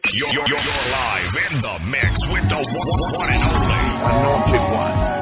You're live in the mix with the one and only Anointed One.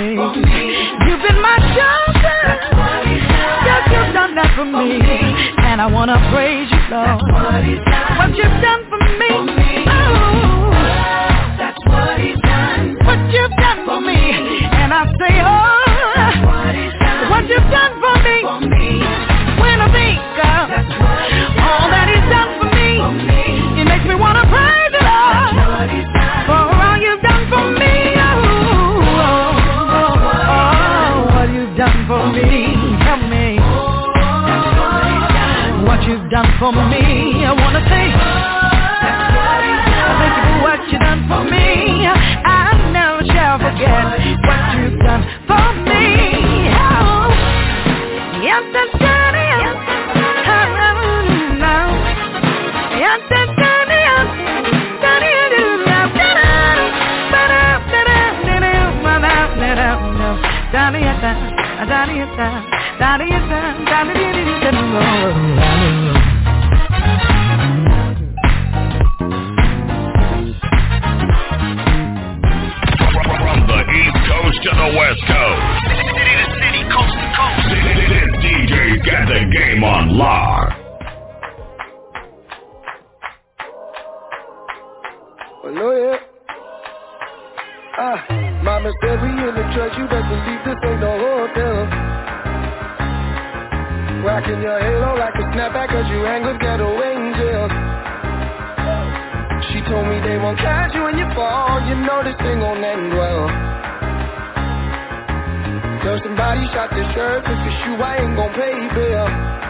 me. You've been my shelter. Yes, you've done that for me. And I wanna praise you, Lord. What you've done for me. Oh, that's what He's done. What you've done for me. And I say, oh, what you've done for me. When I think all that He's done for me, it makes me wanna praise the Lord for all you've done for me. What you've done for me. Tell me what you've done for me. I wanna say thank you for what you've done for me. I never shall forget what you've done for me. Oh, yes, that's good. From the East Coast to the West Coast, city to city, coast to coast, this DJ's got the game on lock. Hello, Mama said we in the church, you best believe this ain't no hotel. Rocking your halo like a snapback, cause you anglers ghetto angels. She told me they won't catch you when you fall, you know this thing gon' end well. Tell somebody shot this shirt, took the shoe, I ain't gon' pay bail.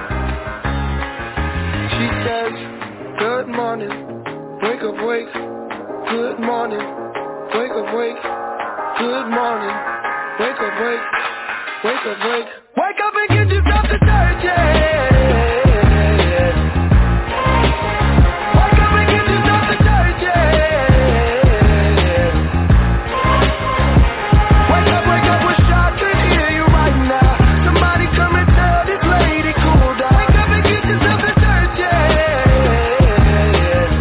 She says, good morning, wake up, wake. Good morning, wake up, wake. Good morning, wake up, wake. Wake up, wake. Wake up and get yourself to church, yeah. Wake up and get yourself to church, yeah. Wake up, wish I could hear you right now. Somebody come and tell this lady cool down. Wake up and get yourself to church, yeah.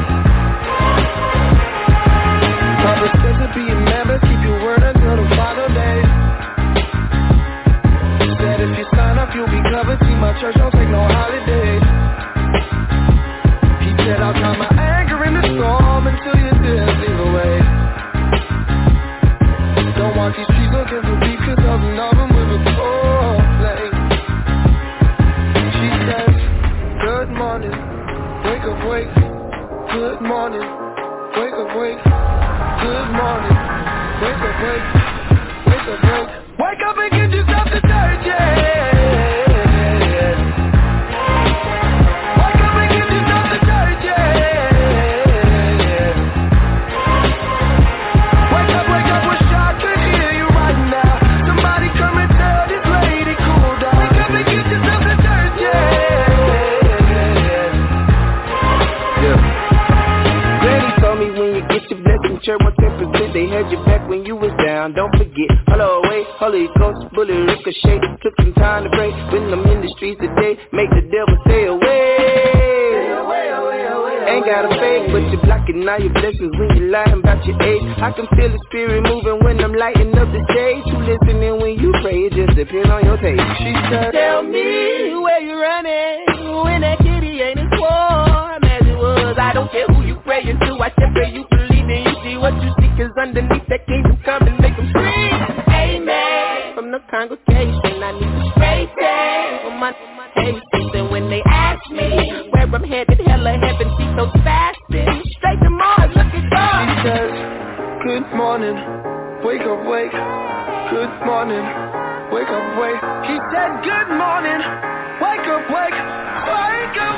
Papa said to be a man, but keep your word until the final day. Said if you sign up, you'll be covered. See, my church don't take no holidays. He said I'll calm my anger in the storm until your tears leave away. Don't want these streets looking for beef, cause I'll love them with a cold flame. She says, good morning, wake up, wake. Good morning, wake up, wake. Good morning, wake up, wake. Wake up, wake. Wake up and get yourself to church, yeah. Wake up and get yourself to church, yeah. Wake up, wish I could hear you right now. Somebody come and tell this lady cool down. Wake up and get yourself to church, yeah. Granny told me when you get your blessing, church 110%, they had your back when you was down. Don't forget, hello, wait, Holy Ghost, bullet ricochet. Took some time to pray. When I'm in the streets today, make the devil stay away. Ain't got a fake, but you're blocking all your blessings when you lying about your age. I can feel the spirit moving when I'm lighting up the stage. You listening when you pray, it just depends on your taste. She said, tell me where you running when that kitty ain't as warm as it was. I don't care who you praying to, I just pray you believe and you see what you see, cause underneath that kingdom come and make them scream. Amen. From the congregation, I need to straight day for my patience. And when they ask me where I'm headed, hell or heaven, see so fasting. Straight to Mars, look at God. She says, good morning, wake up, wake. Good morning, wake up, wake. He said, good morning, wake up, wake. Wake up.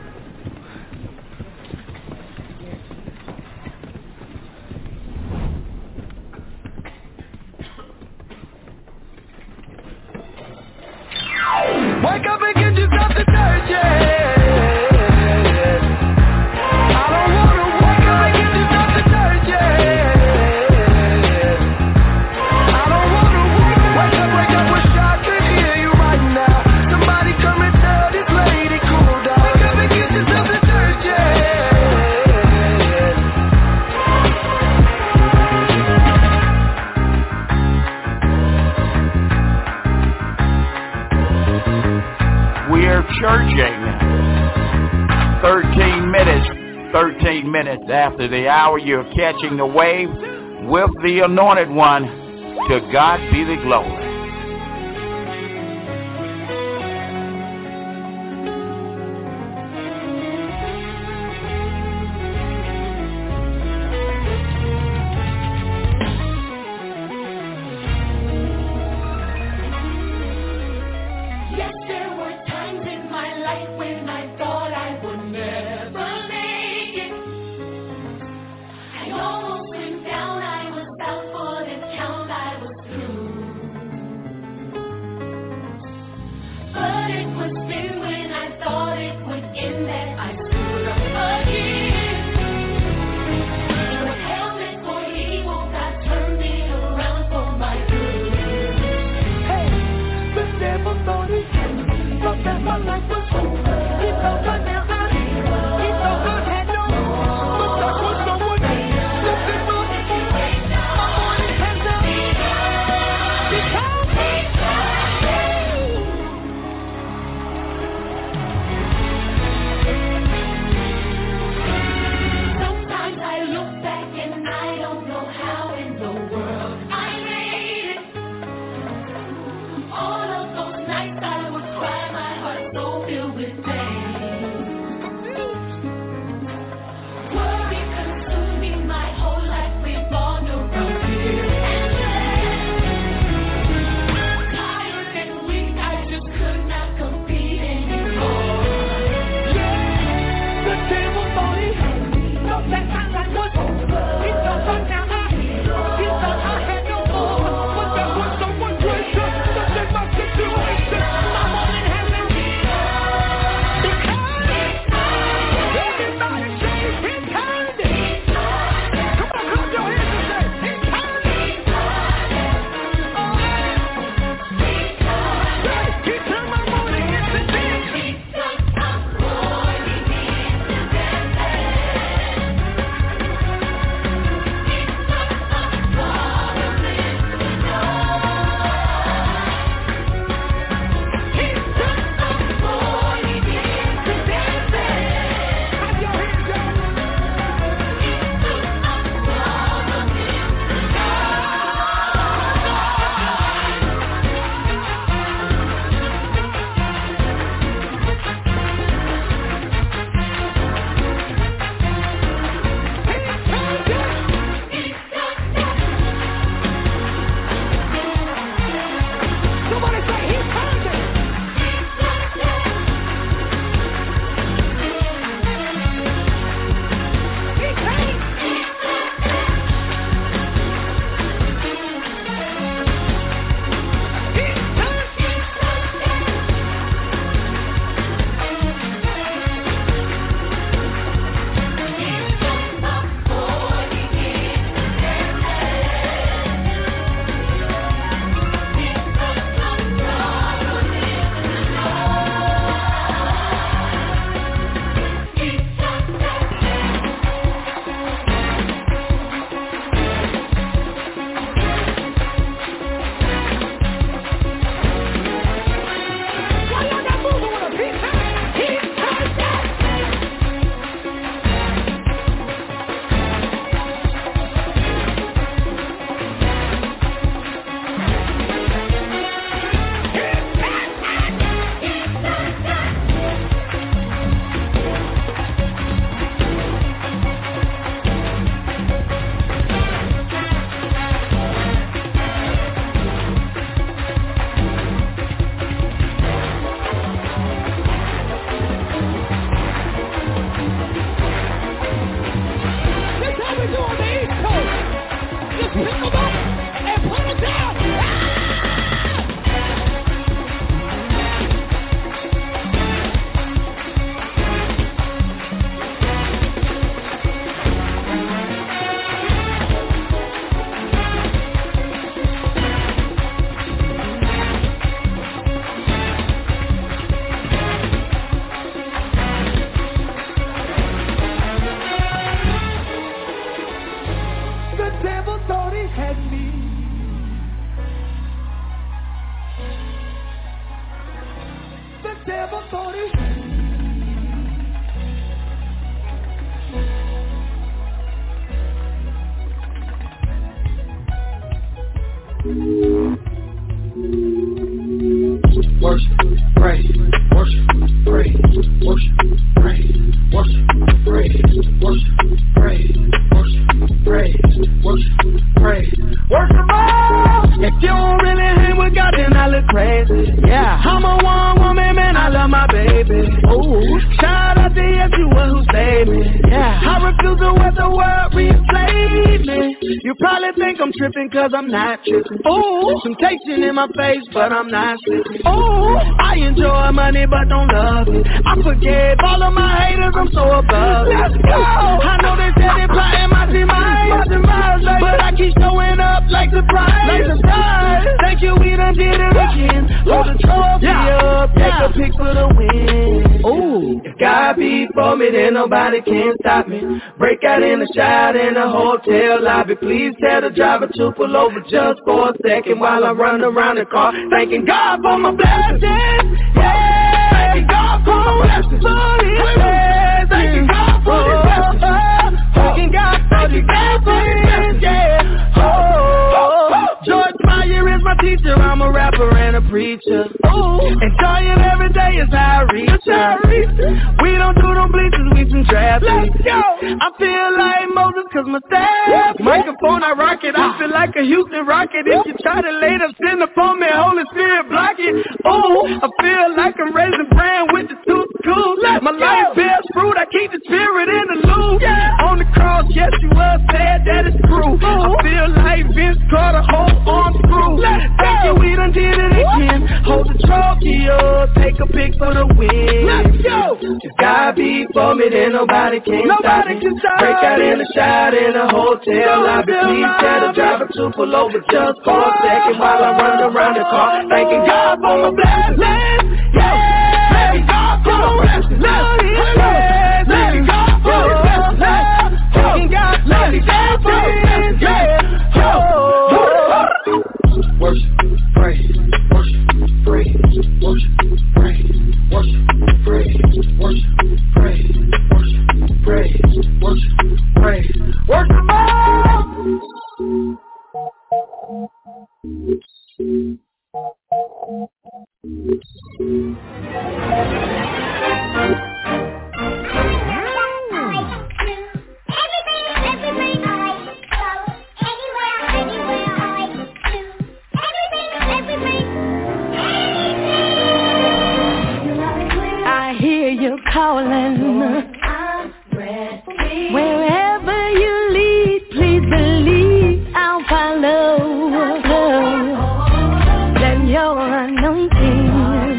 Wake up and get yourself to church, yeah. I don't wanna wake up and get yourself to church, yeah. I don't wanna wake up, wish I could hear you right now. Somebody come and tell this lady cool down. Wake churching. 13 minutes after the hour, you're catching the wave with the Anointed One. To God be the glory. devil thought he worship, praise, worship, praise, worship, praise, worship, praise, worship, praise, worship, praise, worship, praise, worship. If you don't really hang with God, then I look crazy. Yeah, I'm a one woman, man, I love my baby. Ooh, shout out to Yeshua who saved me. Yeah, I refuse to let the world re-enslave me. You probably think I'm tripping cause I'm not tripping. Ooh, temptation in my face, but I'm not slipping. Ooh, I enjoy money but don't love it. I forgave all of my haters, I'm so above it. Let's go! I know they said they plotting my demise, but I keep showing up like surprise. Thank you, we done did it again. Hold the trophy up, take a pic for the win. Ooh, if God be for me, then nobody can stop me. Break out in the shower in the hotel lobby. Please tell the driver to pull over just for a second while I run around the car. Thanking God for my blessings. Yeah, thanking God for my blessings. Thanking God for His blessings. Thanking God for His blessings. Yeah. George Meyer is my teacher, I'm a rapper and a preacher. Ooh, enjoying every day is how I reach her. We don't do no bleachers, we some traffic. Let's go! I feel like Moses cause my staff. Microphone I rock it, I feel like a Houston Rocket. If you try to lay them sin upon me, Holy Spirit block it. Ooh, I feel like I'm raising brand with the tooth cool. My life bears fruit, I keep the spirit in the loop. On the cross, Yeshua said that it's true. I feel like Vince Carter, whole arm screw. Thank you, we done did it again. Hold the trophy up, take a pic for the win. Let's go! If God be for me, then nobody can stop me. Break out in the shower in the hotel lobby. Please tell the driver to pull over just for a second while I run around the car. Thanking God for my blessings. Yeah, thanking God for my blessings. Thanking God for His blessings. Thanking God for His blessings. Yeah. Worship, praise, worship, praise, worship, praise, worship, praise, worship, praise, worship, praise, worship, praise, worship. Calling, I'm ready. Wherever you lead, please believe I'll follow. Let your anointing,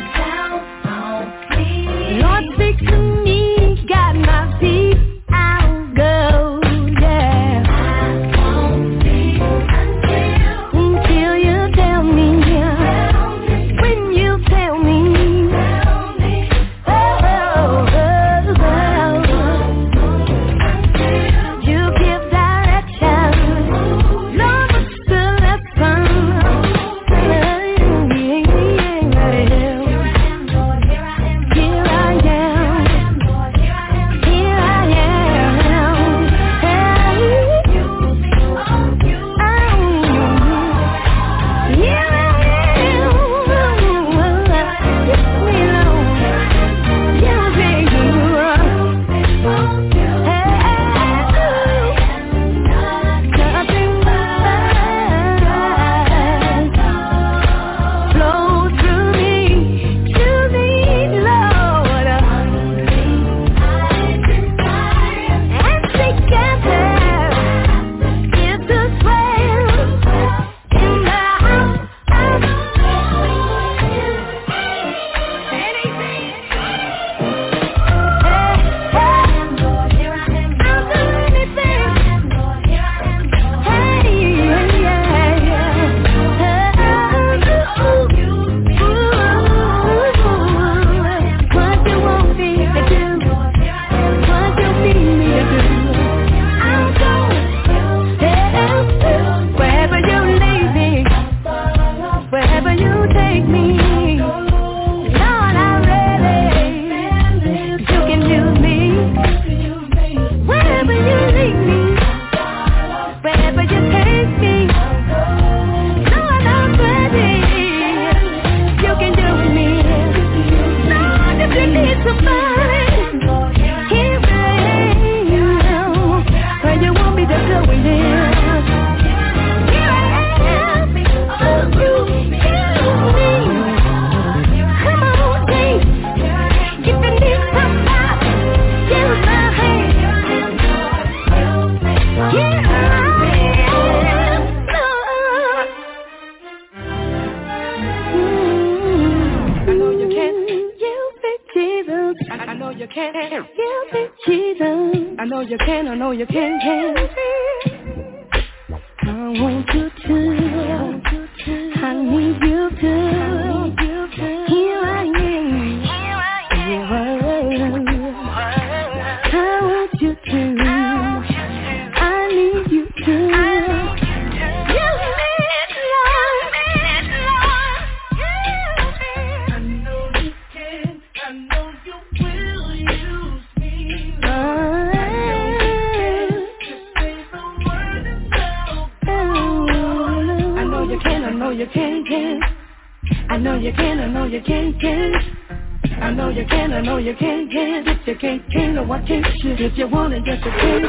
Lord, speak to me, guide my feet, I'll go. Yeah, I won't speak until you tell me. When you tell me. you can. Give me Jesus. I know you can. I know you can. I want you to. I need you to. Here I am. I want you to. I need you to. You can. I know you can. I know you can. I know you can. I know you can. If you can't, no, why can't you? If you want it, just you can.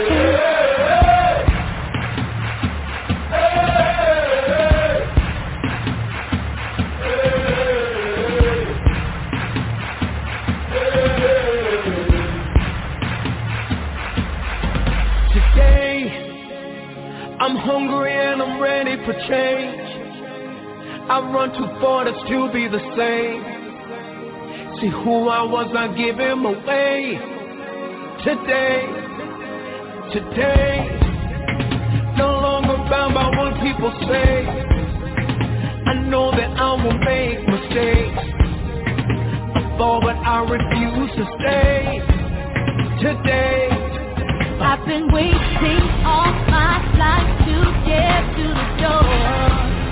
Today, I'm hungry and I'm ready for change. I run too far to still be the same. See who I was, I give him away. Today, no longer bound by what people say. I know that I will make mistakes. I fall, but I refuse to stay. Today, I've been waiting all my life to get to the door.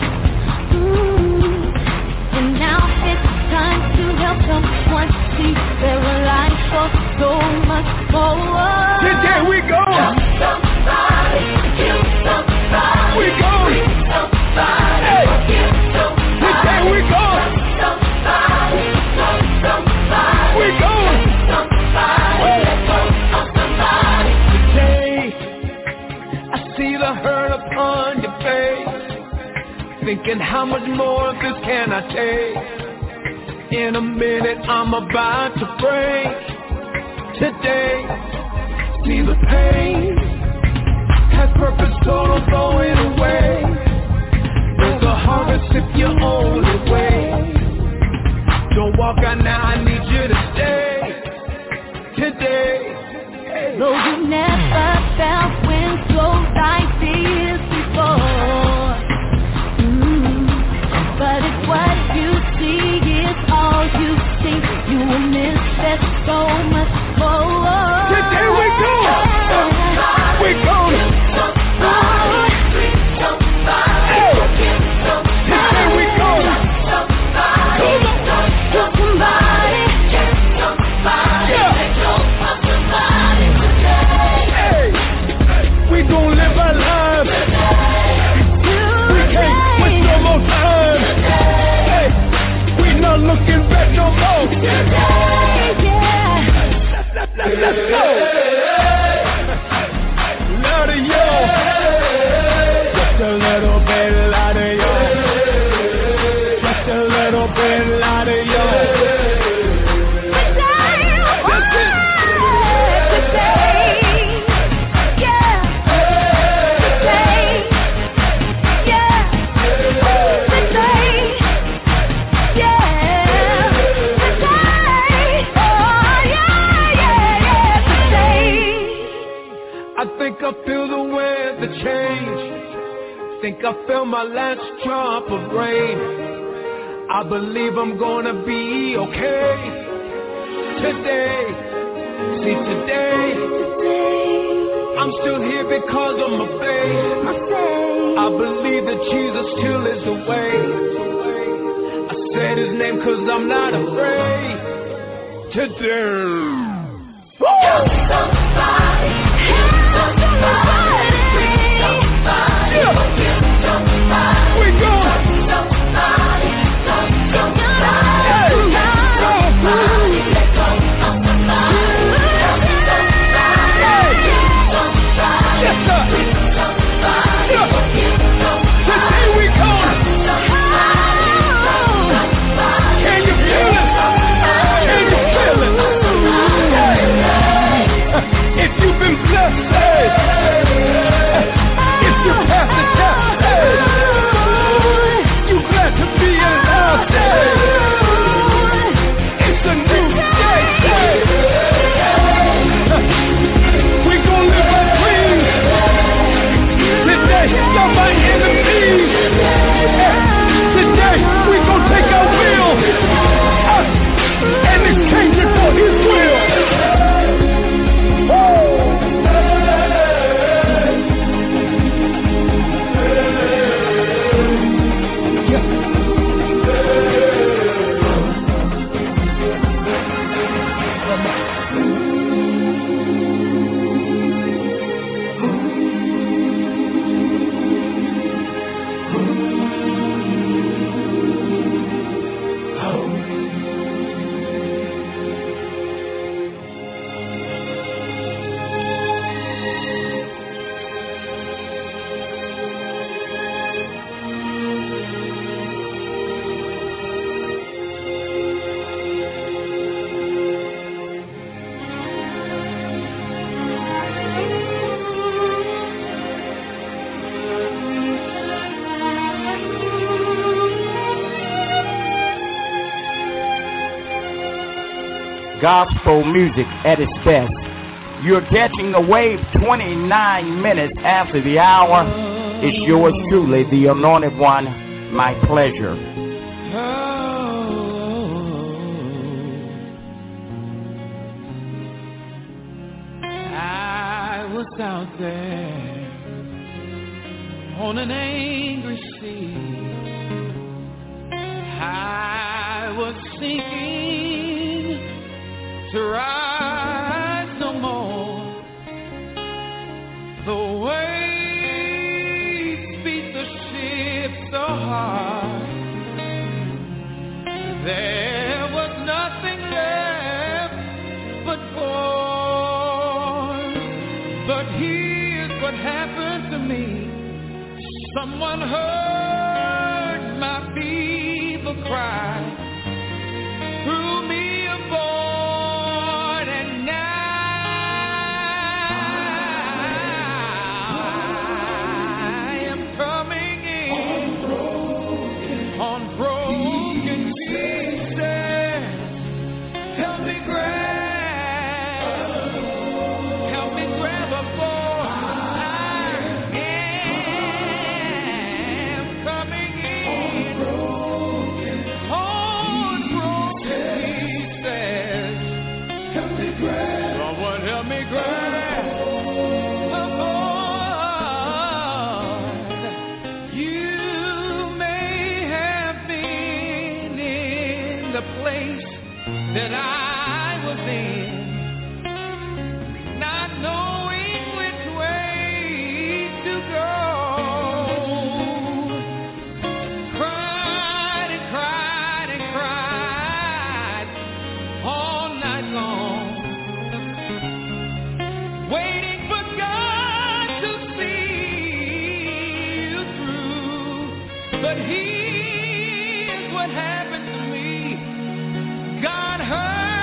And now it's time to help someone see their life for so much more. Today we go. Help somebody, kill somebody, we go. Free somebody, hey. Forgive somebody. Today we go. Somebody, love somebody, we go. Somebody, let go of somebody. Today I see the hurt upon your face. Thinking how much more of this can I take? In a minute I'm about to break. Today, see the pain has purpose, total throwing away. There's a harvest if you only wait. Don't walk out now, I need you to stay. Today, no, you never felt when so like this before. But if what you see is all you think, you will miss that so much more. Today we go! We go! Somebody, free somebody, forgive somebody. Today we go! Somebody, love somebody, get somebody, let go of somebody today. Hey! We gon' live our lives. We can't waste no more time. Hey! We not looking back no more. Let's go! Louder, yo! Just a little bit louder, yo! Just a little bit louder, yo! I think I feel the weather change. Think I feel my last drop of rain. I believe I'm gonna be okay. Today, see today, I'm still here because of my faith. I believe that Jesus still is the way. I said his name cause I'm not afraid. Today. Help somebody, free somebody, forgive somebody. We go. Somebody, love somebody, somebody, let go of somebody. Help somebody, give somebody, yes, sir. free somebody, yeah. forgive somebody. Today we go. Can you feel it? Can you feel it? If gospel music at its best. You're catching the wave 29 minutes after the hour. It's yours truly, the Anointed One. My pleasure. I was out there on an angry sea. I was sinking to rise no more. The waves beat the ship so hard. There was nothing left but boys. But here's what happened to me. Someone heard my feeble cry, threw me aboard, and now I am coming in on broken pieces. Help me grab a board. Someone help me grab a board. You may have been in the place that I was in, not knowing which way to go. Cried and cried and cried all night long, waiting for God to see you through. But here's what happened to me. God heard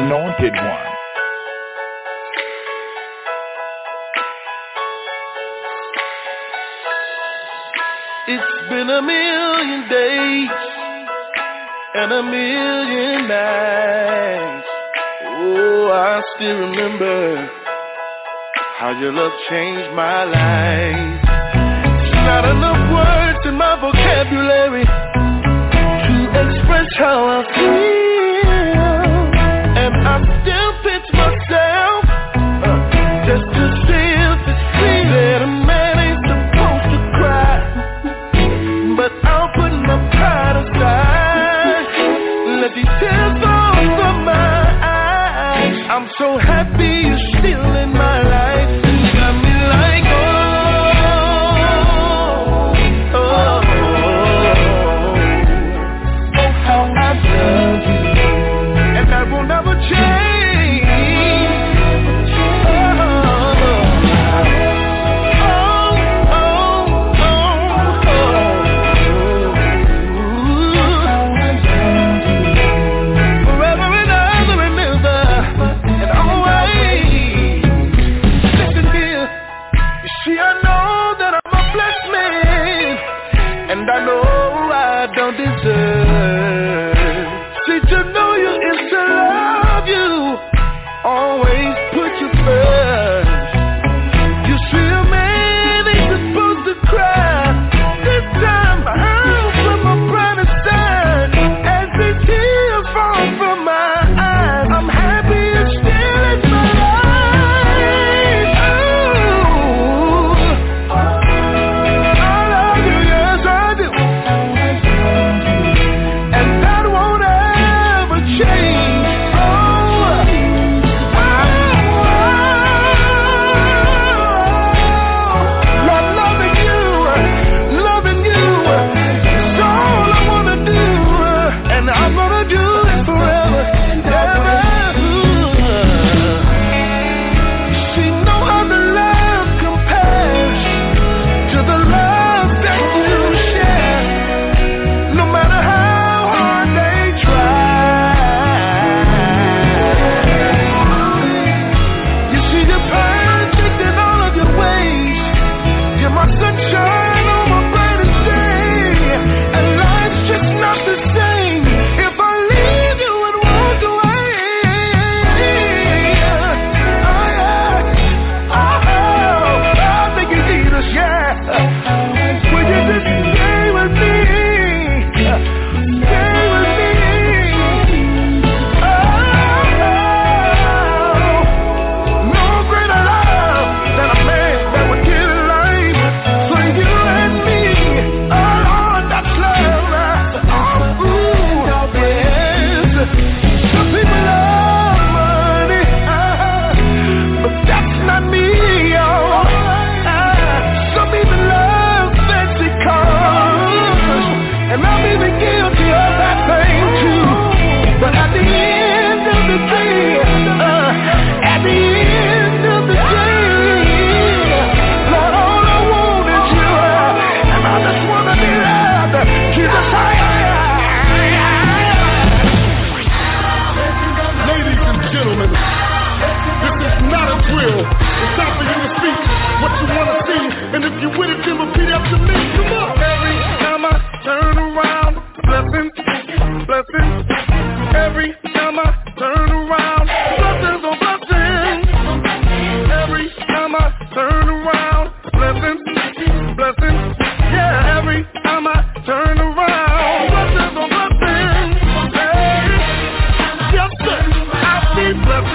anointed one. It's been a million days and a million nights. Oh, I still remember how your love changed my life. Not enough words in my vocabulary to express how I feel, and I still pinch myself just to see if it's true that a man ain't supposed to cry. But I'll put my pride aside, let these tears fall from my eyes. I'm so happy you're still in my life. You got me like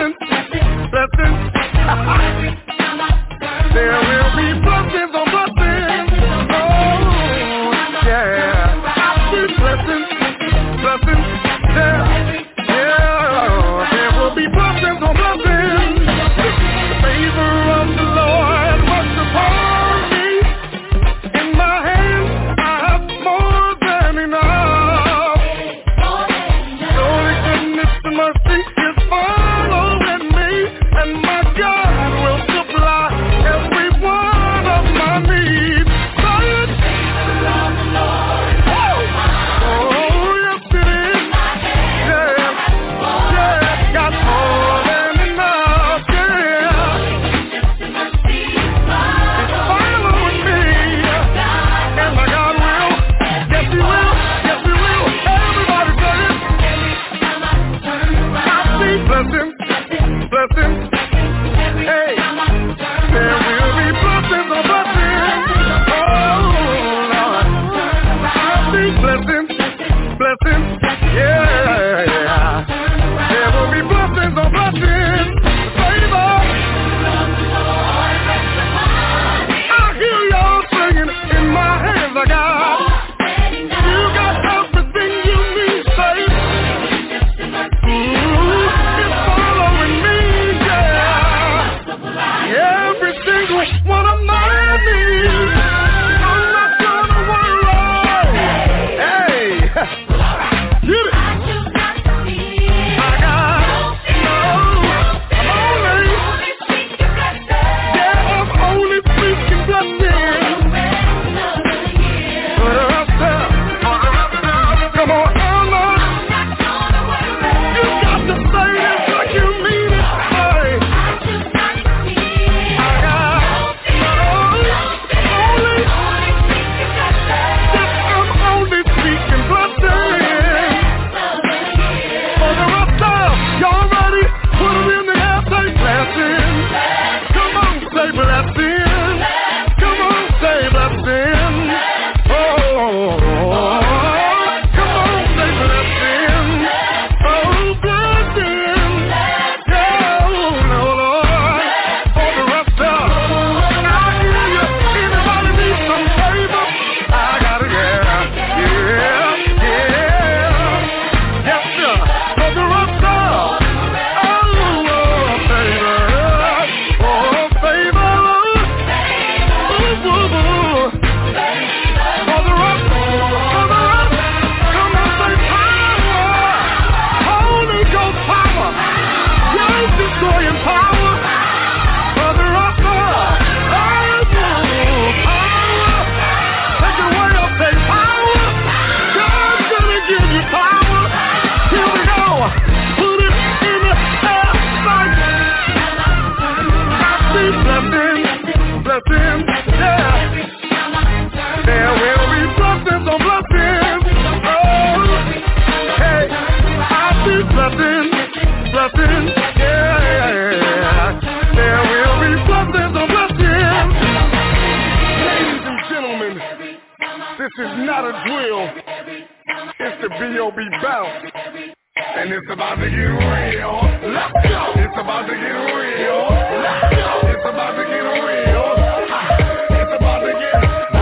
blessings. There will be blessings on blessings. This is not a drill. It's the B.O.B. bounce. And it's about to get real. Let's go. It's about to get real. Let's go. It's about to get real. It's about to get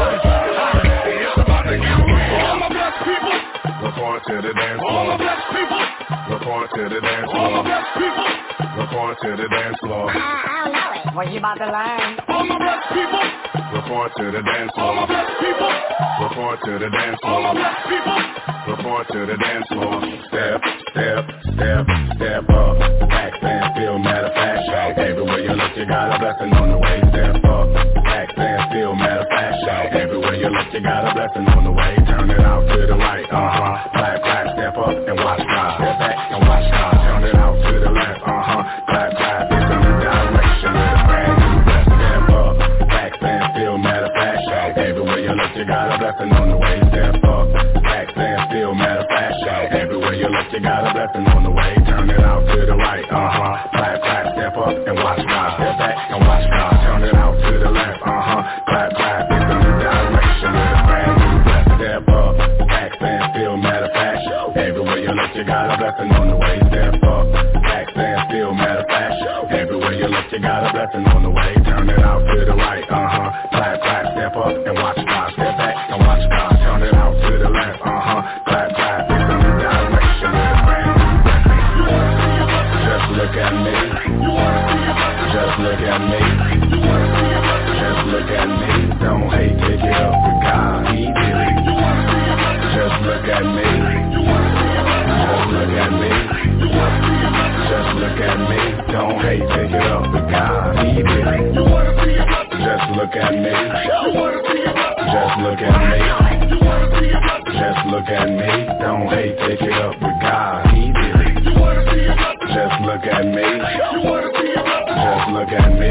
It's about to get real. All my blessed people. Report to the dance floor. All my blessed people. Report to the dance floor. All my blessed people. Report to the dance floor. I don't know it. What you about to learn? All my blessed people. Report to the dance floor. All my blessed people. Report to the dance floor. All my blessed people. Report to the dance floor. Step, step, step, step up. Back, stand still, matter of fact. Everywhere you look, you got a blessing on the way. Step up. Back, stand still, matter of fact. Everywhere you look, you got a blessing on the way. Turn it out to the right. Clap, clap, step up and watch God. Step back and watch God. Turn it out to the left. Clap, clap. It's a new direction with a brand new blessing. Step up. Back, stand still, matter of fact. Everywhere you look, you got a blessing on the way. Step up. Back, stand still, matter of fact. Everywhere you look, you got a blessing on the way. Turn it out to the right. Clap, clap, step up and watch God. Step back and watch God. Turn it out to the left. Clap, clap. It's a new direction with a brand new blessing. Step up. Back, stand still, matter of fact. Everywhere you look, you got a blessing on the way. Step up. Back, stand still, matter of fact. Everywhere you look, you got a blessing on the way. Turn it out to the right. Clap, clap, step up and watch God. Step back and watch God. Turn it out to the left. Clap, clap. It's a new direction with a brand new blessing. Just look at me. Just look at me. Just look at me. Don't hate, take it up with God. He did it. Just look at me. Just look at me. Just look at me. Don't hate, take it up with God. He did it. Just look at me. Just look at me. Just look at me. Don't hate, take it up with God. He did it. Just look at me. Just look at me.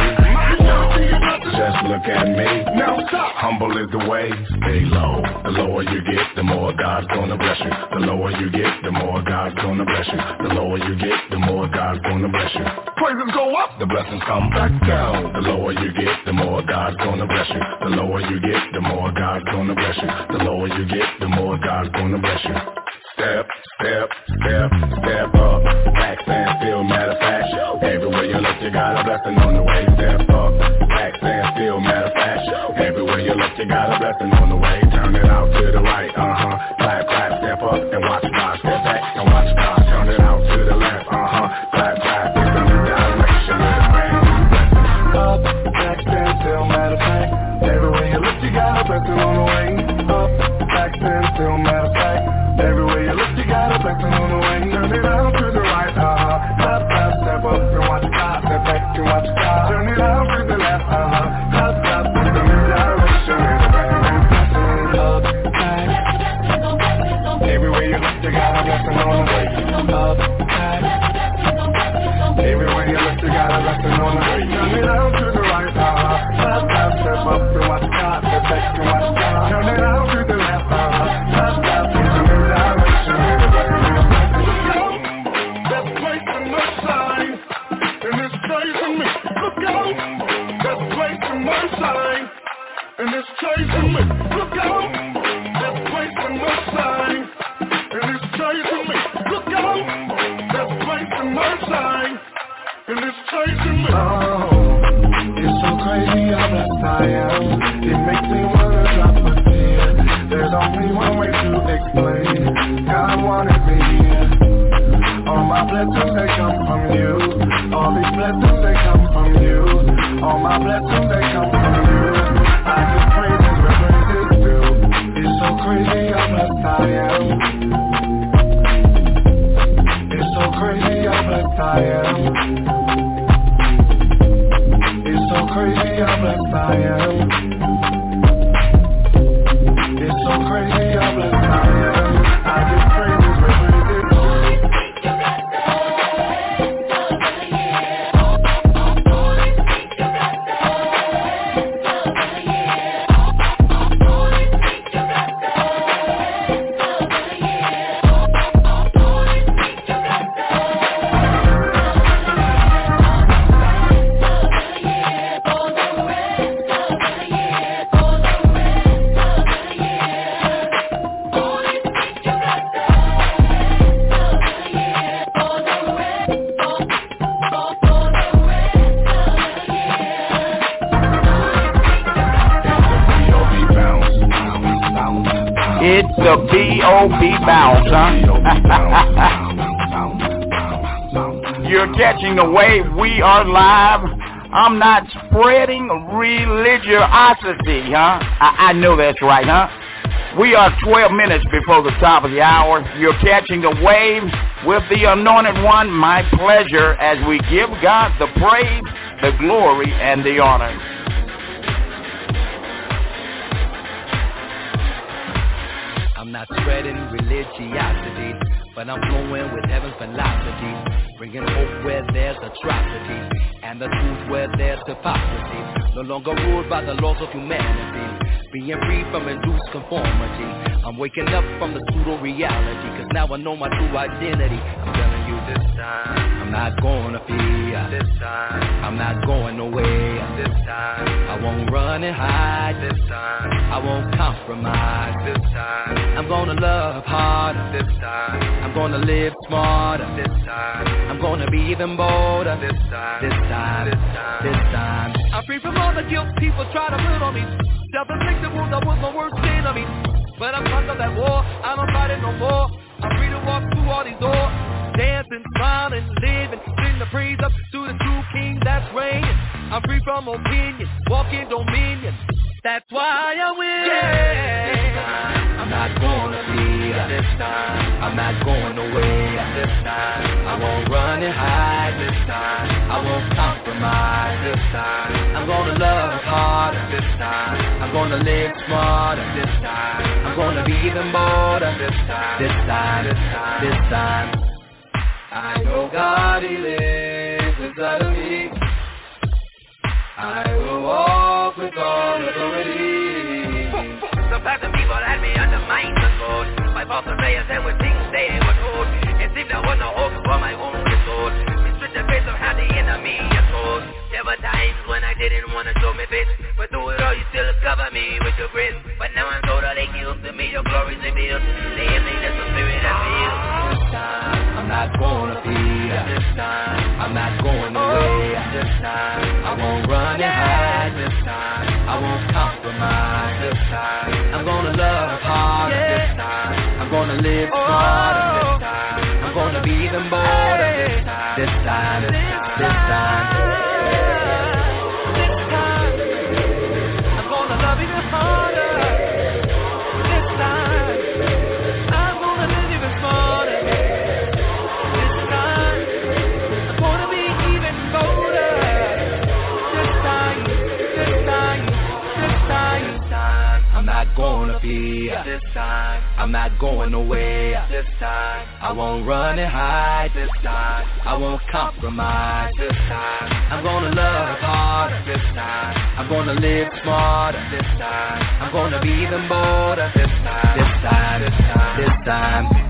Just look at me. Humble is the way, stay low. The lower you get, the more God's gonna bless you. The lower you get, the more God's gonna bless you. The lower you get, the more God's gonna bless you. Praises go up, the blessings come back down. The lower you get, the more God's gonna bless you. The lower you get, the more God's gonna bless you. The lower you get, the more God's gonna bless you. Step, step, step, step up. Back, stand still, matter of fact. Everywhere you look, you got a blessing on the way. Step up. Back, stand still, matter of fact. Everywhere you look, you got a blessing on the way. Turn it out to the right. Clap, clap, step up and watch God. Step back and watch God. Turn it out to the left. Clap, clap. It's a new direction with a brand new blessing. Up, back, stand still, matter of fact. Everywhere you look, you got a blessing on the way. Up, back, stand still, matter of fact. Everywhere you look, you got a blessing on the way. Turn it out to the right, clap, clap, step up and watch God. Step back and watch God. Turn it out to the left, clap, clap, it's a new direction with a brand new blessing. Up, back. Everywhere you look, you got a blessing on the way. Up, back. Everywhere you look, you got a blessing on the way. Turn it out to the right, clap, clap, step up and watch God. Step back and watch God. Turn it out to the left, clap, clap, it's a new direction with a brand new blessing. That's placing my sign, and it's chasing me. Look out! That's placing my sign, and it's chasing me. Look out! That's placing my sign, and it's chasing me. Look out! That's placing my sign, and it's chasing me. Oh, it's so crazy how blessed I am. It makes me wanna drop a tear. There's only one way to explain. God wanted me here. All my blessings, they come from you. All these blessings, they come from you. All my blessings, they come from you. I give praises where praises due. It's so crazy how blessed I am. It's so crazy how blessed I am. It's so crazy how blessed I am. It's the B.O.B. bounce, huh? You're catching the wave. We are live. I'm not spreading religiosity, huh? I know that's right, huh? We are 12 minutes before the top of the hour. You're catching the wave with the Anointed One. My pleasure as we give God the praise, the glory, and the honor. I'm not spreading religiosity, but I'm flowing with heaven's philosophy, bringing hope where there's atrocity, and the truth where there's hypocrisy. No longer ruled by the laws of humanity, being free from induced conformity. I'm waking up from the pseudo-reality, cause now I know my true identity. I'm telling you this time, I'm not gonna fear. This time, I'm not going away. This time, I won't run and hide. This time, I won't compromise. This time, I'm gonna love harder. This time, I'm gonna live smarter. This time, I'm gonna be even bolder. This time, this time, this time, this time. I'm free from all the guilt people try to put on me. Self-inflicted wounds, I was my worst enemy. But I'm conquered that war, I don't fight it no more. I'm free to walk through all these doors, dancing, smiling, living, sing the praise up to the true King that's reigning. I'm free from opinion, walking dominion. That's why I win. Yeah. I'm not gonna fear. This time, I'm not going away. This time, I won't run and hide. This time, I won't compromise. This time, I'm gonna love harder. This time, I'm gonna live smarter. This time, I'm gonna be even bolder. This time, this time, this time, this time. I know God, He lives inside of me. I will walk with all authority. Sometimes the people had me undermine the code. My false players said with things they were told. It seemed there was no hope for my wounded soul. It's with the face of how the enemy is told. There were times when I didn't want to show me face, but through it all you still cover me with your grace. But now I'm totally used to me, your glory's revealed. The emptiness of spirit I feel. This time, I'm not gonna fear. This time, I'm not going away. This time, I won't run and hide. This time, I won't compromise. This time, I'm gonna love hard. This time, I'm gonna live smarter. This time, I'm gonna be even bolder. This time, this time, this time, this time. Gonna be this time, I'm not going away. This time, I won't run and hide. This time, I won't compromise. This time, I'm gonna love harder. This time, I'm gonna live smarter. This time, I'm gonna be even bolder. This time, this time, this time, this time.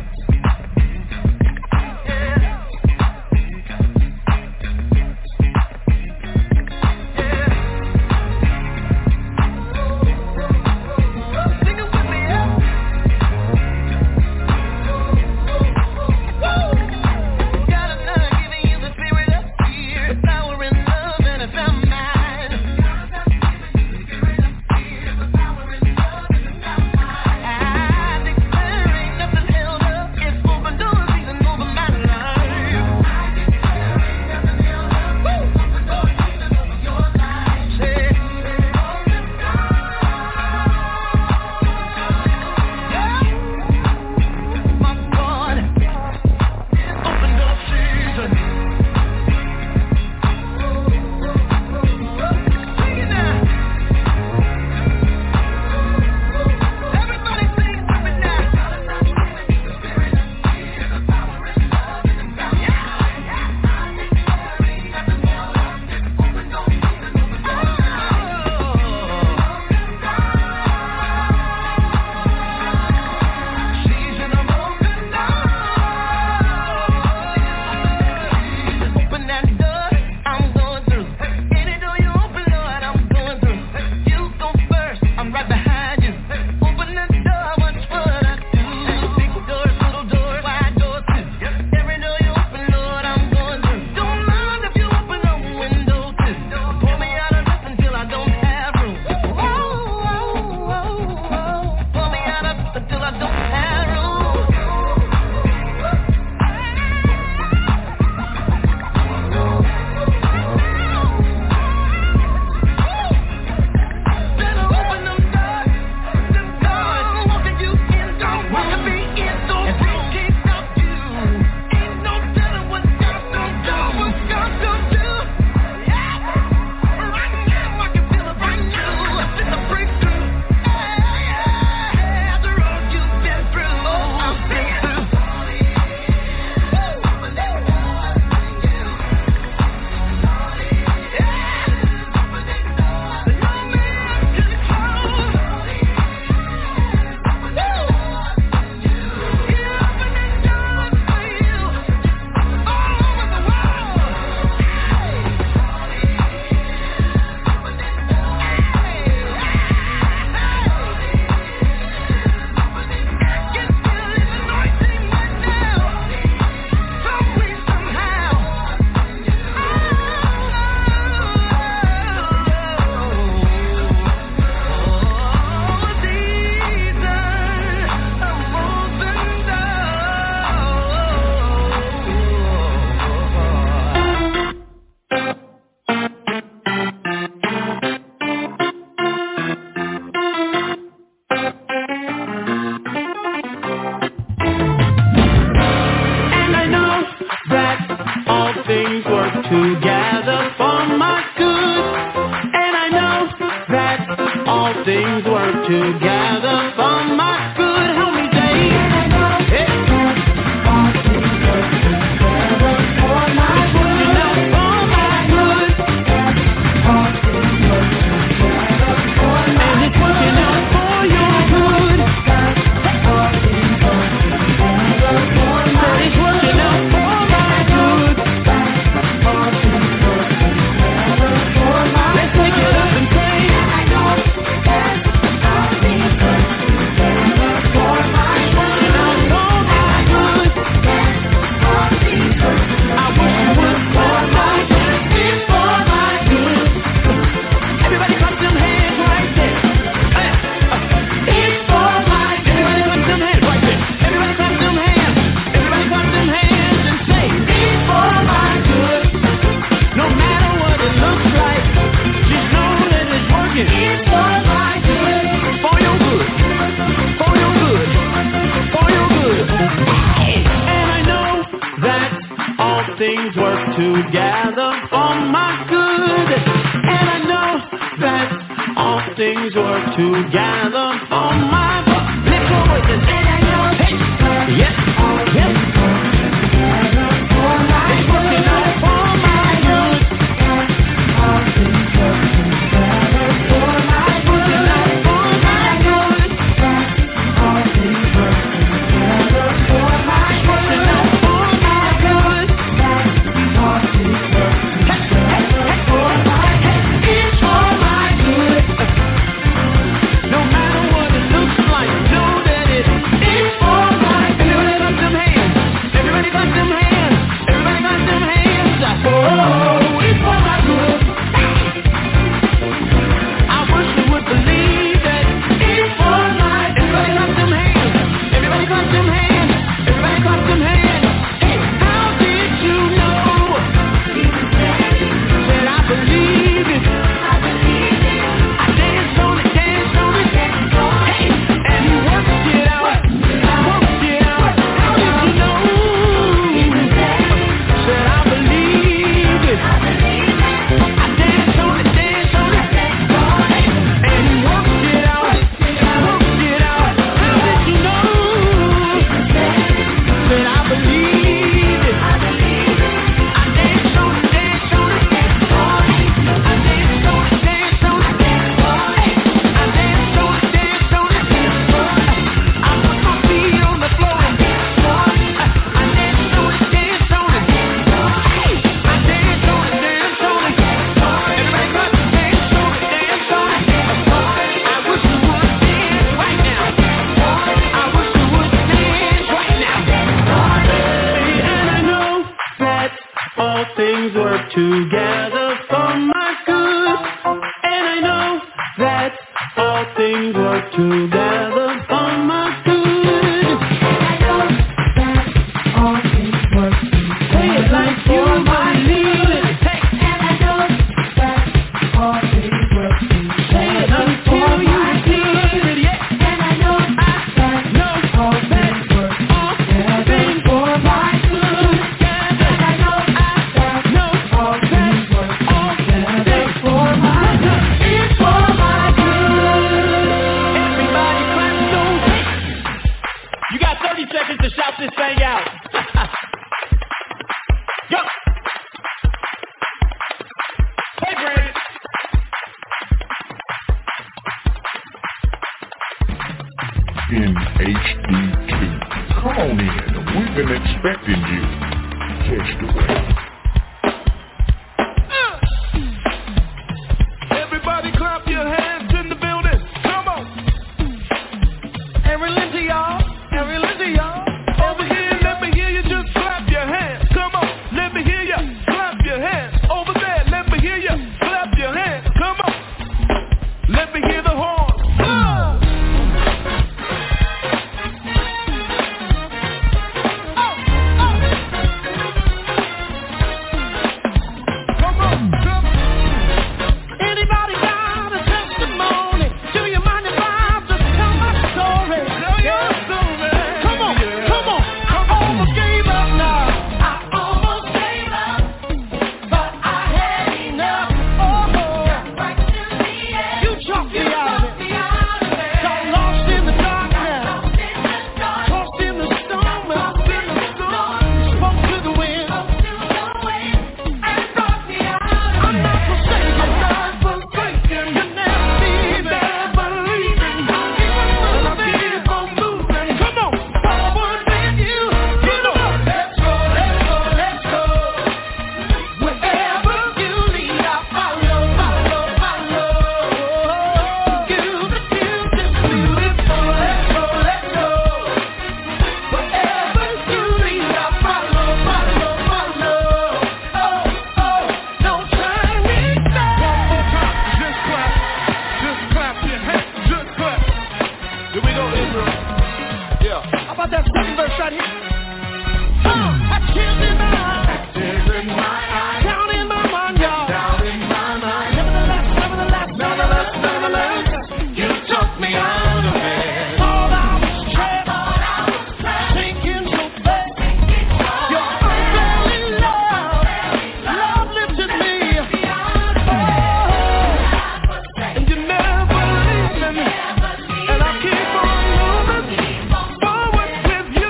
Nothing held up. together for my good. Help me say, hey. All things work together for my good. For my good. All things work together for my good. And it's working out for your good. All things work together for my good. It's working out for my good. All things work together for my good. Let's take it up and say, I know that all things work together for my good. Working out for my good. All things work together. I wish it was for my good. It's for my good. Everybody clap them hands right there. It's for my good. Everybody clap them hands right there. Everybody clap them hands. Everybody clap them hands and say, it's for my good. No matter what it looks like, just know that it's working. It's for my good. For your good. For your good. For your good. And I know that all things work together for my good. And I know that all things work together for my good. Lift your voices. And I know. Hey. Yes. Yes. It's working out for my good. All things work together for my good. Working out for my good. All things work together for my good. Working out for my good. All things work together for my good. It's for my good. No matter what it looks like, know that it's for my good. Everybody clap them hands. Everybody clap them hands. Everybody clap them hands. Oh, it's for my good. I wish you would believe that it's for my good. Everybody clap them hands. Everybody clap them hands. Everybody clap them hands. Hey, how did you know? Said I believe it. I danced on it, danced on it. Hey, and he worked it out. Worked it out. How did you know? Said I believe it. I danced on it, danced on it. Hey, and he worked it out. Worked it out. How did you know? Said I believe it. I danced on it, danced on it. I danced on it, danced on it. Hey, I danced on it, danced on it. I put my feet on the floor. I danced on it, danced on it. Hey, I danced on it, danced on it. Everybody clap, dance on it, dance on it. I wish you would dance right now. I wish you would dance right now. And I know that all things work together for my good. And I know that all things work together for my good. I know that all things work together. Say it like you believe it. Hey. And I know that all things work together. Say it until you believe it. Yeah. And I know that all things work together for my good. And I know all things work together for my good. It's for my good. Everybody clap those hands. You got 30 seconds to shout this thing out. Go. Hey, Brandon. In HD2. Come on in. We've been expecting you. Catch the wave. Everybody clap your hands in the building. Come on. And release it, y'all. And release it, y'all. Over here, let me hear you just clap your hands. Come on. Let me hear you clap your hands. Over there, let me hear you clap your hands. Come on. Let me hear the horn. Here we go, Israel. Yeah. How about that second verse right here? Tears in my eyes. Down in my mind, y'all. Nevertheless, you took me out of it. All I was trapped, sinking so bad. Your unfailing love lifted me. Oh, and you never leave me. And I keep on moving forward with you.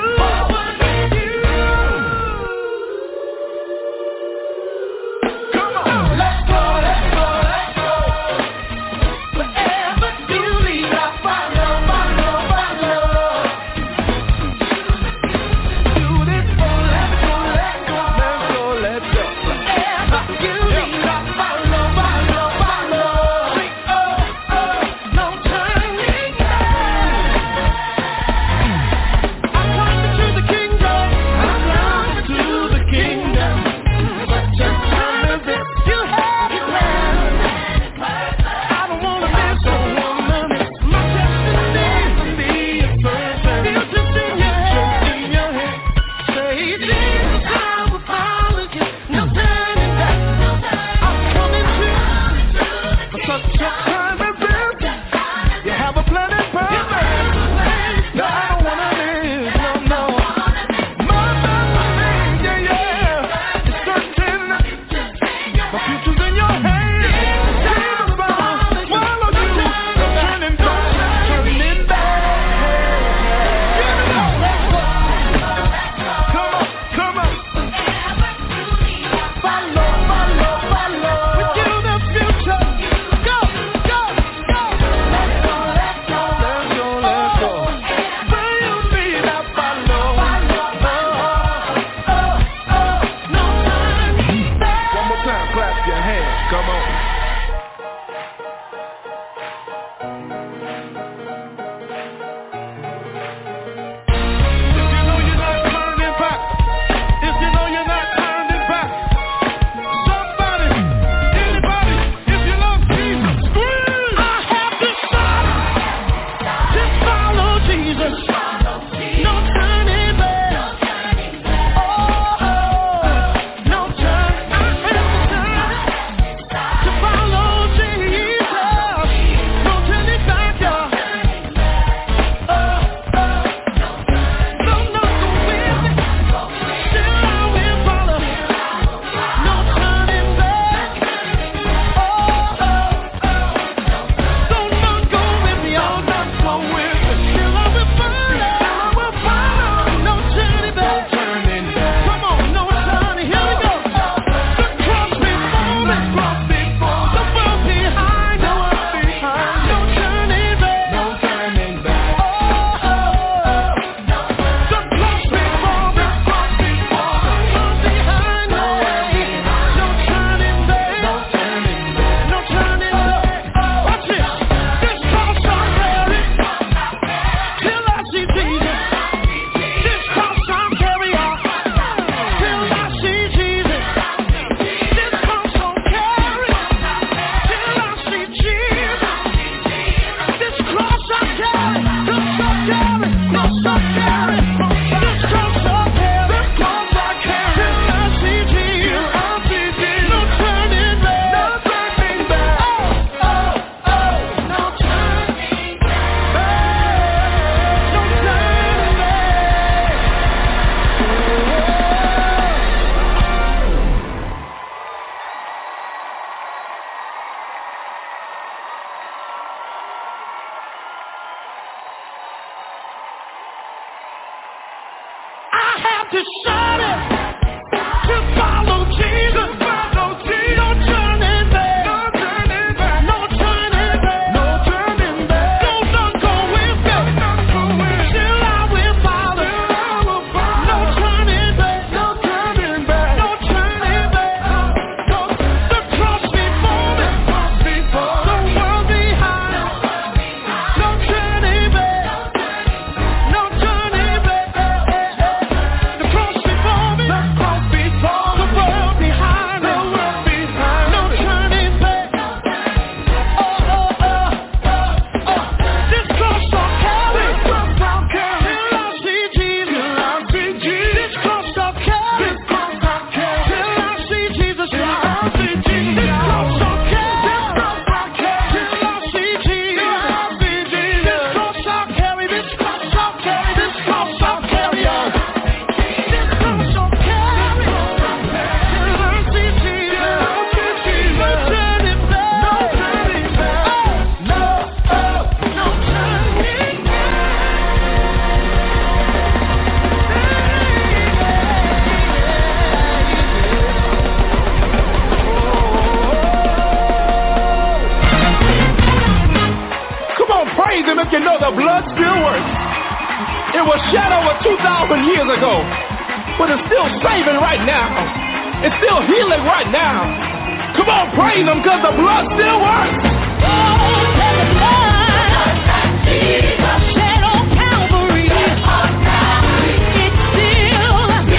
Come on, let's go. Wherever you lead, I follow. Beautiful, let's go. Wherever you lead, I follow. No turning back. I'm coming to the kingdom. Such a time as this, you have it planned. I don't wanna miss a woman. My destiny to be a person. Feel just in your head. Say, Jesus, I will follow you. No turning back. I'm coming to for such a time as this. You have a plan and purpose. No, I don't wanna miss, no. My destiny, yeah. It's certain. My future's in your hands. Jesus, follow you. No turning back. Come on. Follow. With you the future. Go. Let's go. Where you lead, I follow. No turning back. One more time, clap your hands. Come on. If you know you're not turning back. Somebody, anybody, if you love Jesus, scream. I have decided to follow Jesus. No turning back. No turning. I have decided to follow Jesus. No turning back, y'all. No with me. Still I will follow. No turning back. Don't not go with me. Oh, not go with me. Still I will follow. No turning back. Come on, no turning. Here we go. The cross before me. The world behind. No turning back. The cross before me. The world behind. No turning back. No turning back. Watch it. This cross I'll carry till I see Jesus. This cross I'll carry on till I see Jesus. This cross I'll carry till I see Jesus. This cross I'll carry, this cross I'll carry. This cross I'll carry till I see Jesus. No turning back. No turning back. No turning back. I have decided to follow Jesus. No turning back. No turning back. Don't not go with me. Still I will follow. No turning back. No turning back. The cross before me. The world behind. No turning back. The cross before me. you know the blood still works. It was shed over 2,000 years ago, but it's still saving right now. It's still healing right now. Come on, praise him, because the blood still works. Oh, the blood, Jesus shed on Calvary. It's still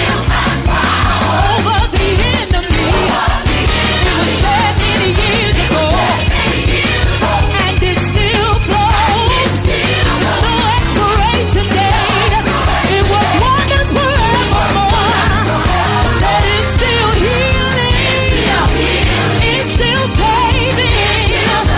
over the enemy. It was shed many years ago, and it still flows. No expiration date. It was wonders forevermore. That is still healing. It's still saving.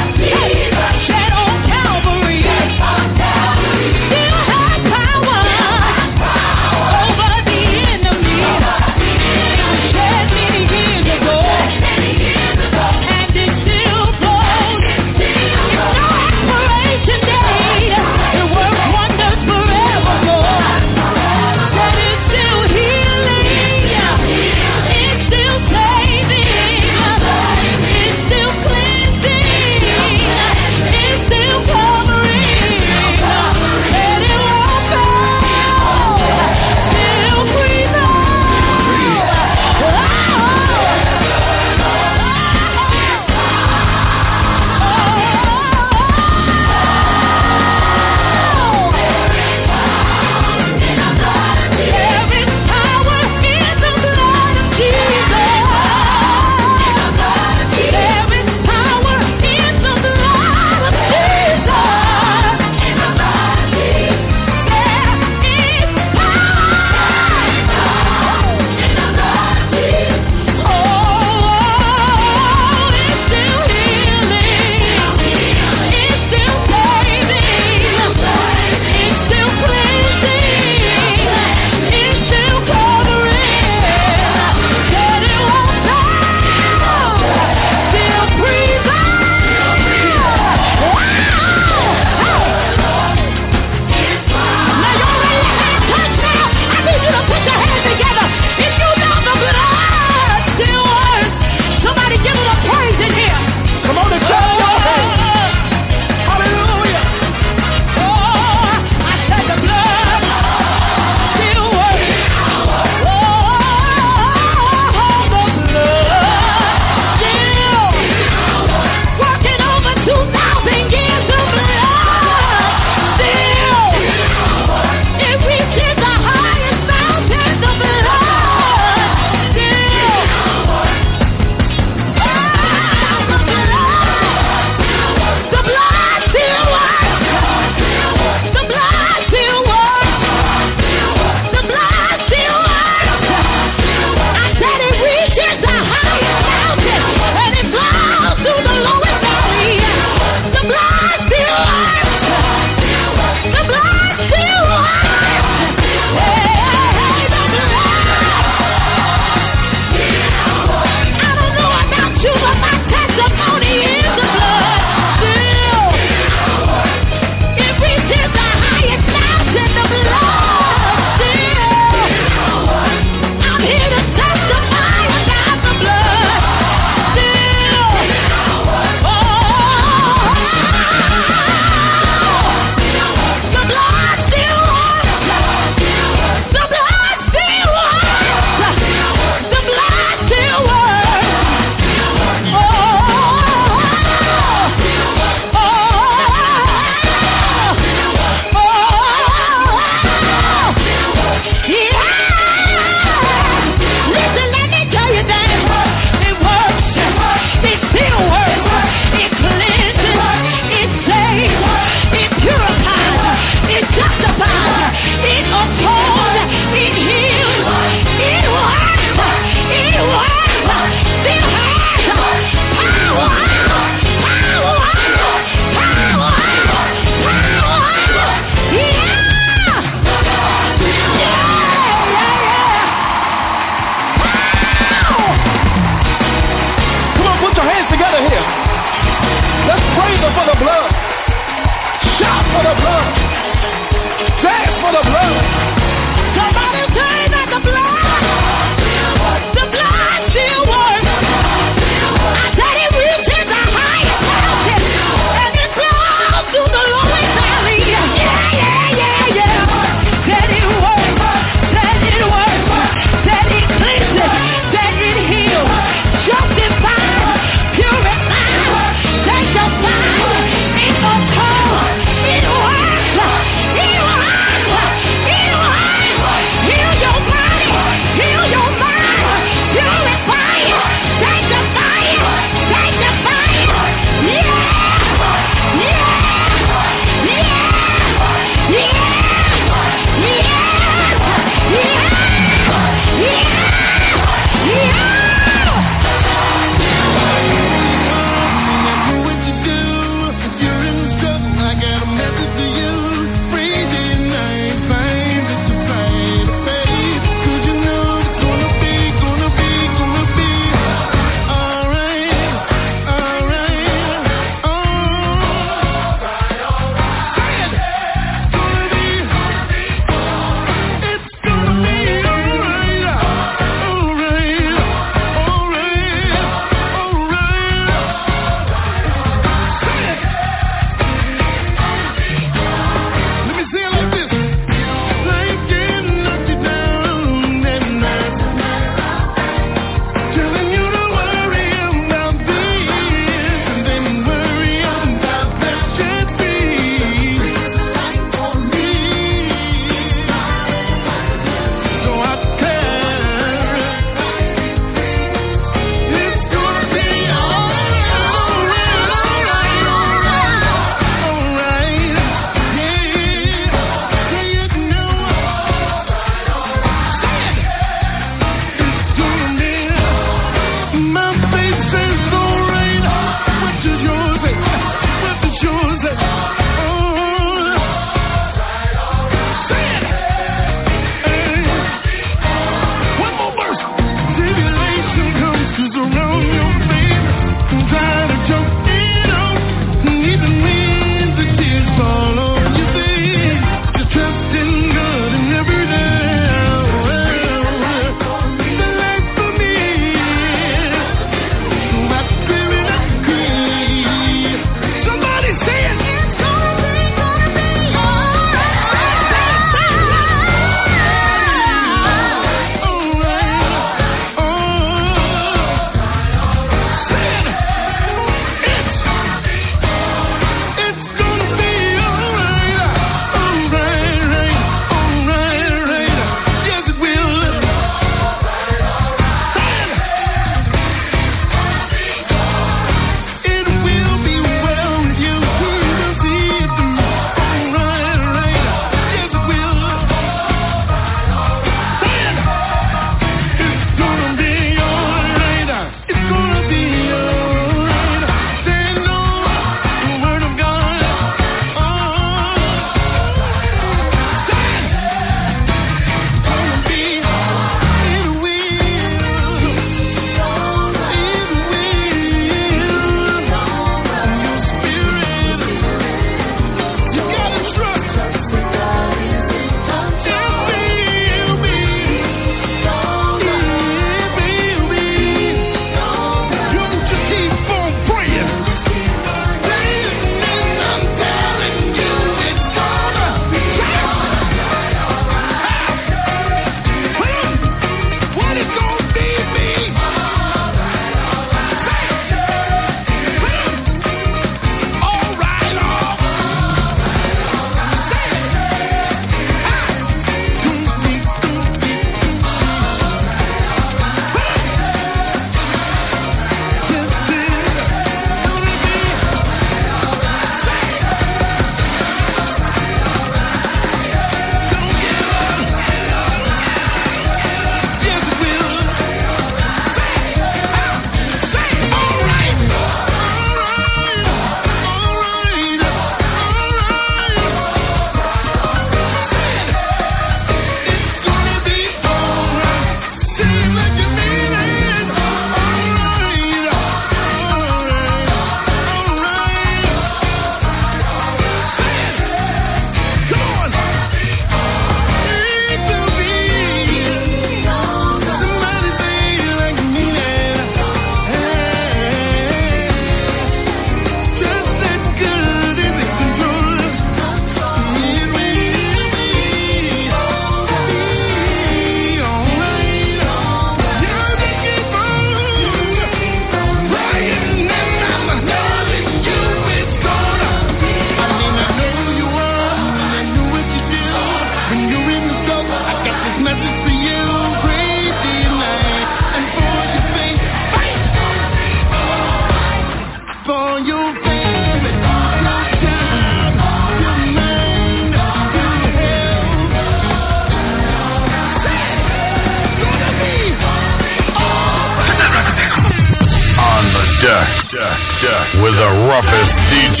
with the roughest DJ.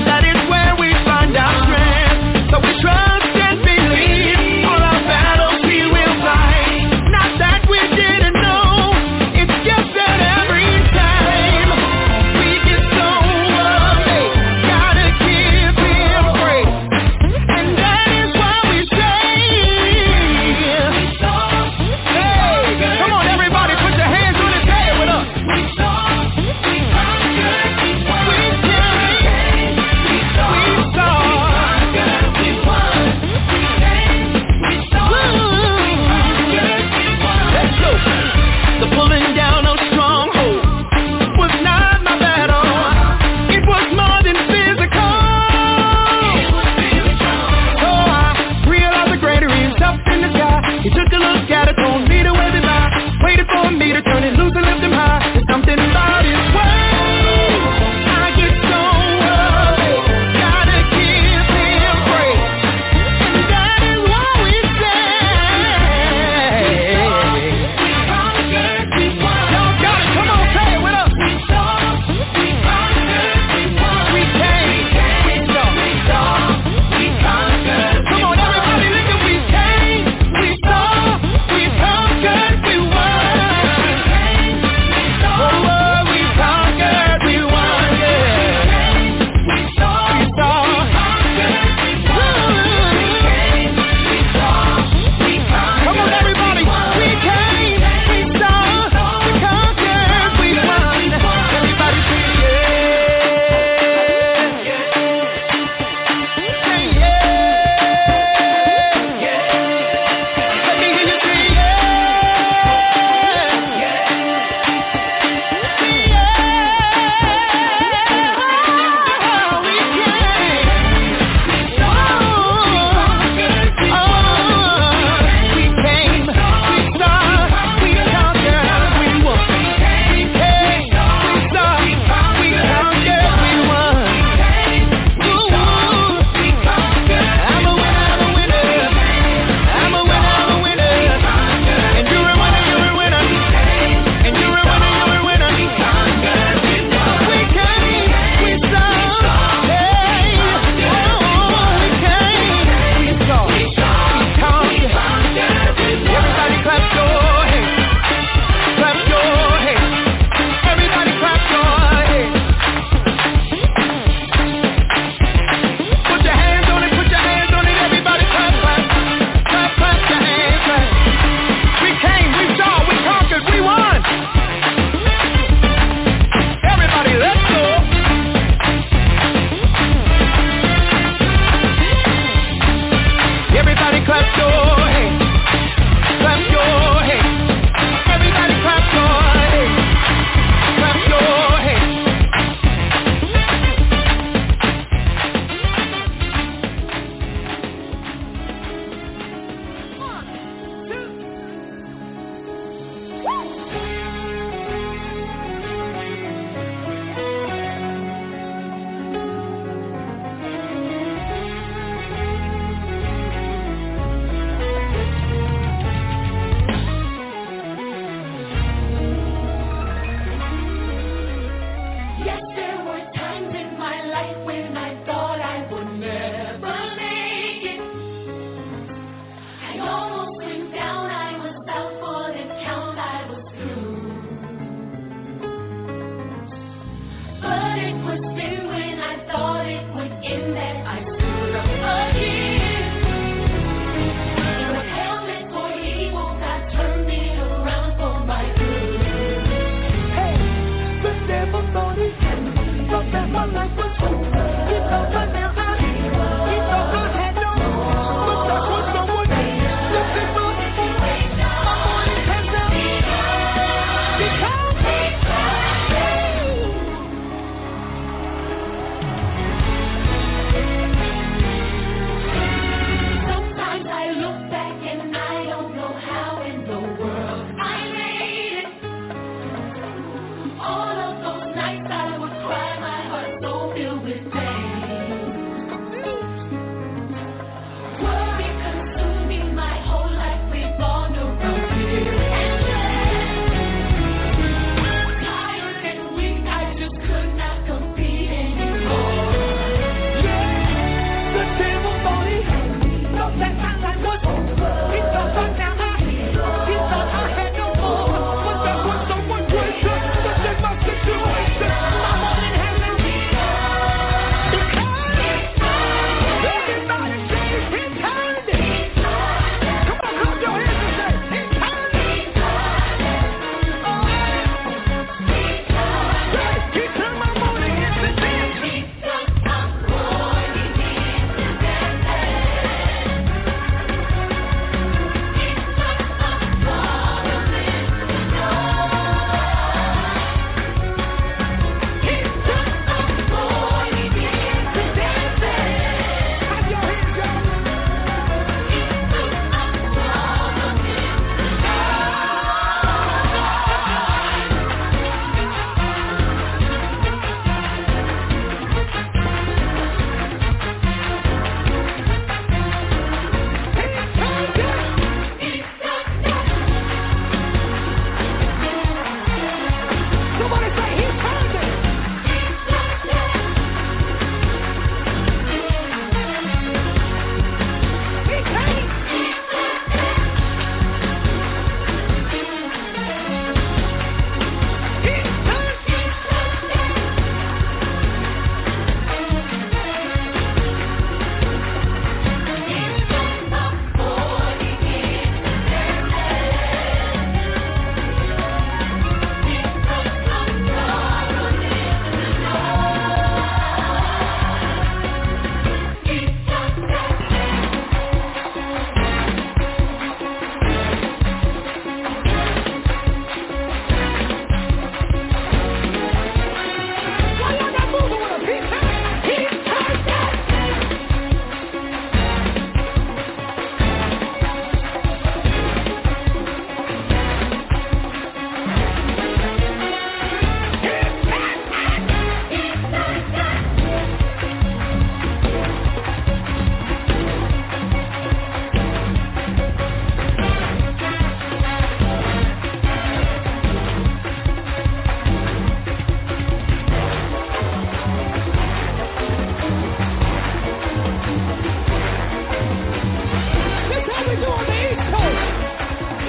Trust and believe all our battles we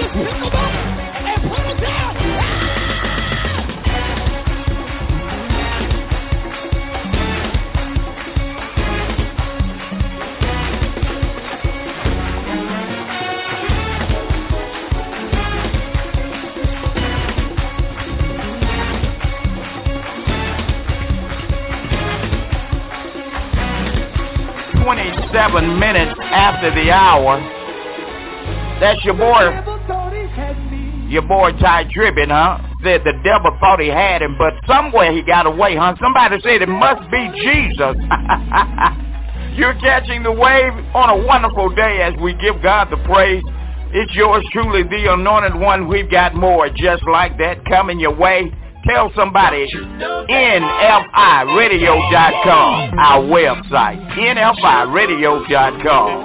pick them up and put them down. Minutes after the hour. That's your boy Ty Tribbett, huh? Said the devil thought he had him, but somewhere he got away, huh? Somebody said it must be Jesus. You're catching the wave on a wonderful day as we give God the praise. It's yours truly, the anointed one. We've got more just like that coming your way. Tell somebody, NFIRadio.com, our website, NFIRadio.com.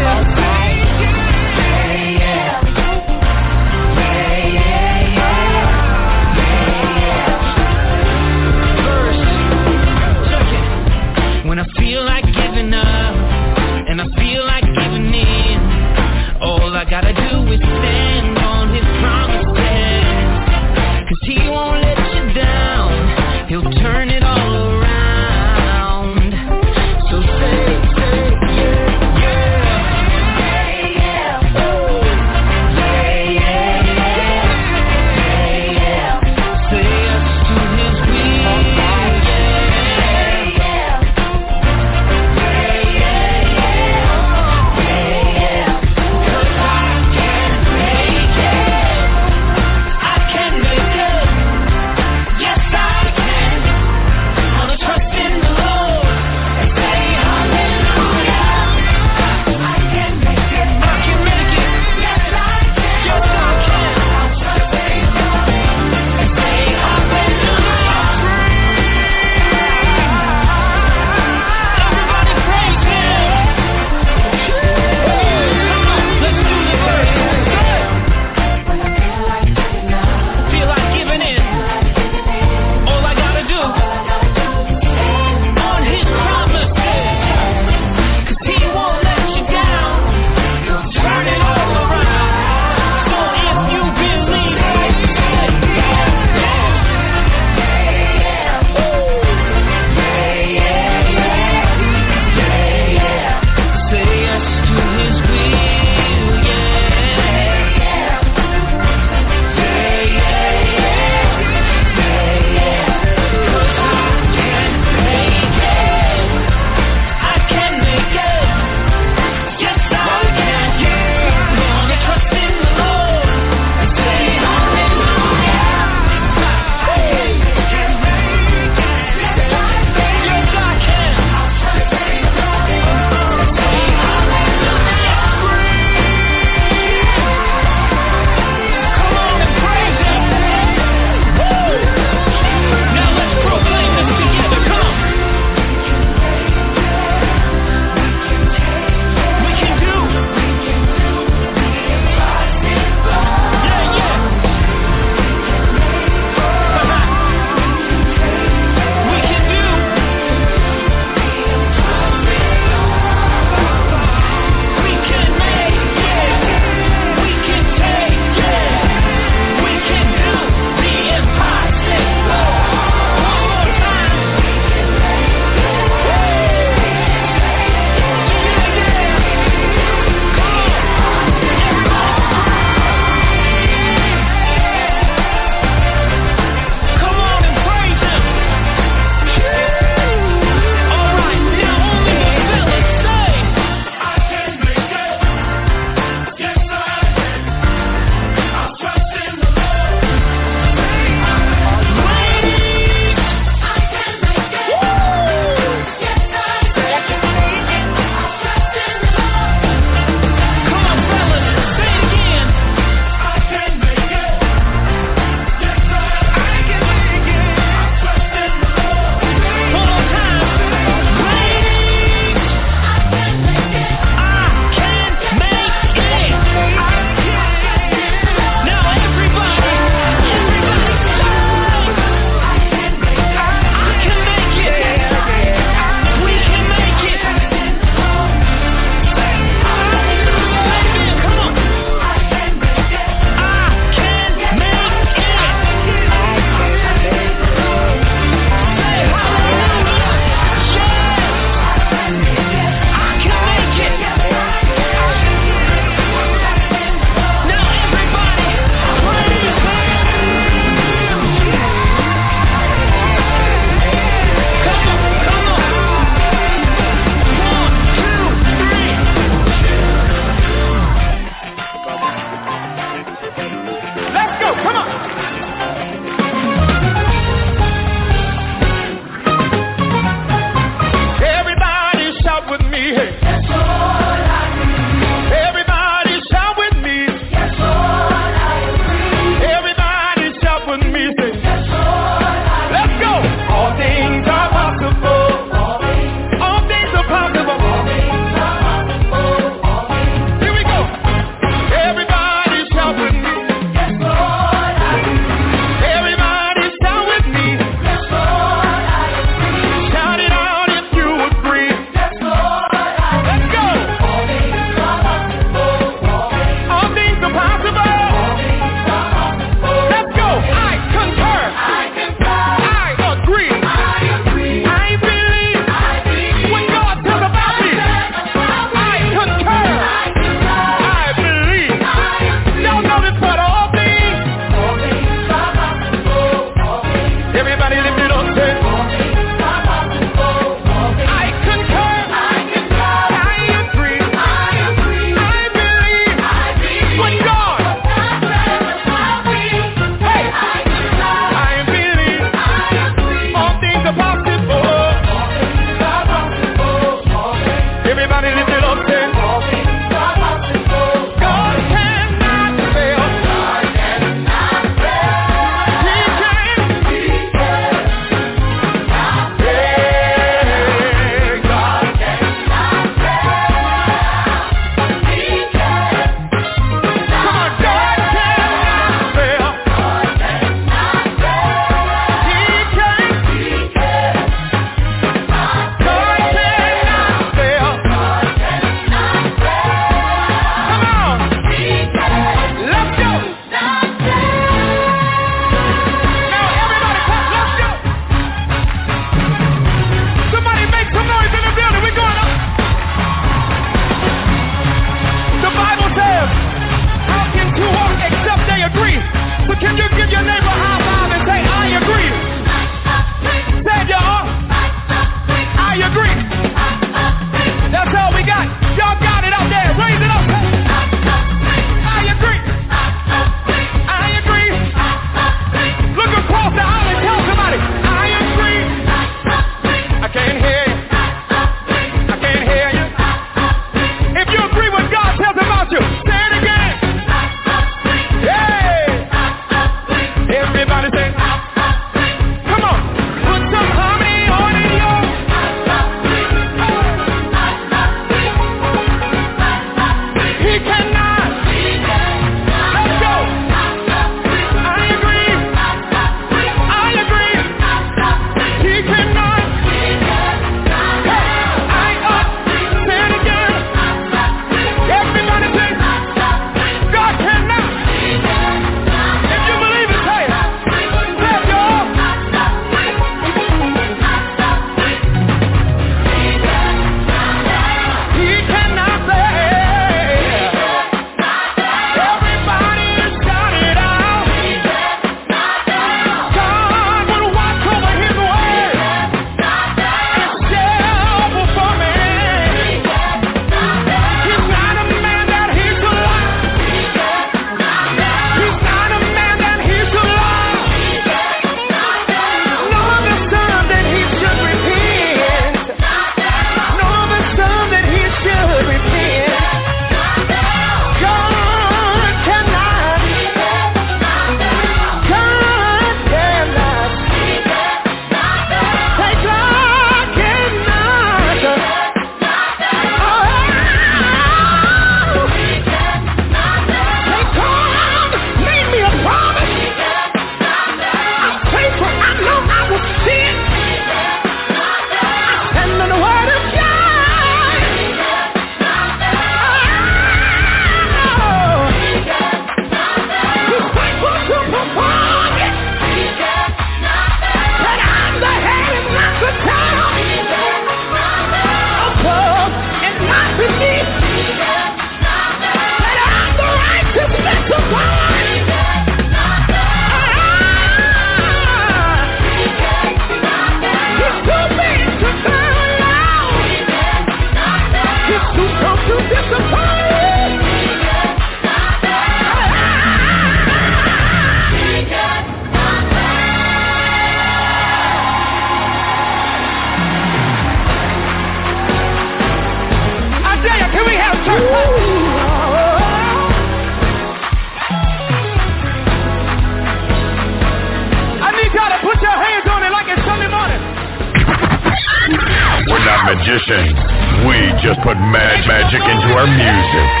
magicians. We just put magic into our music.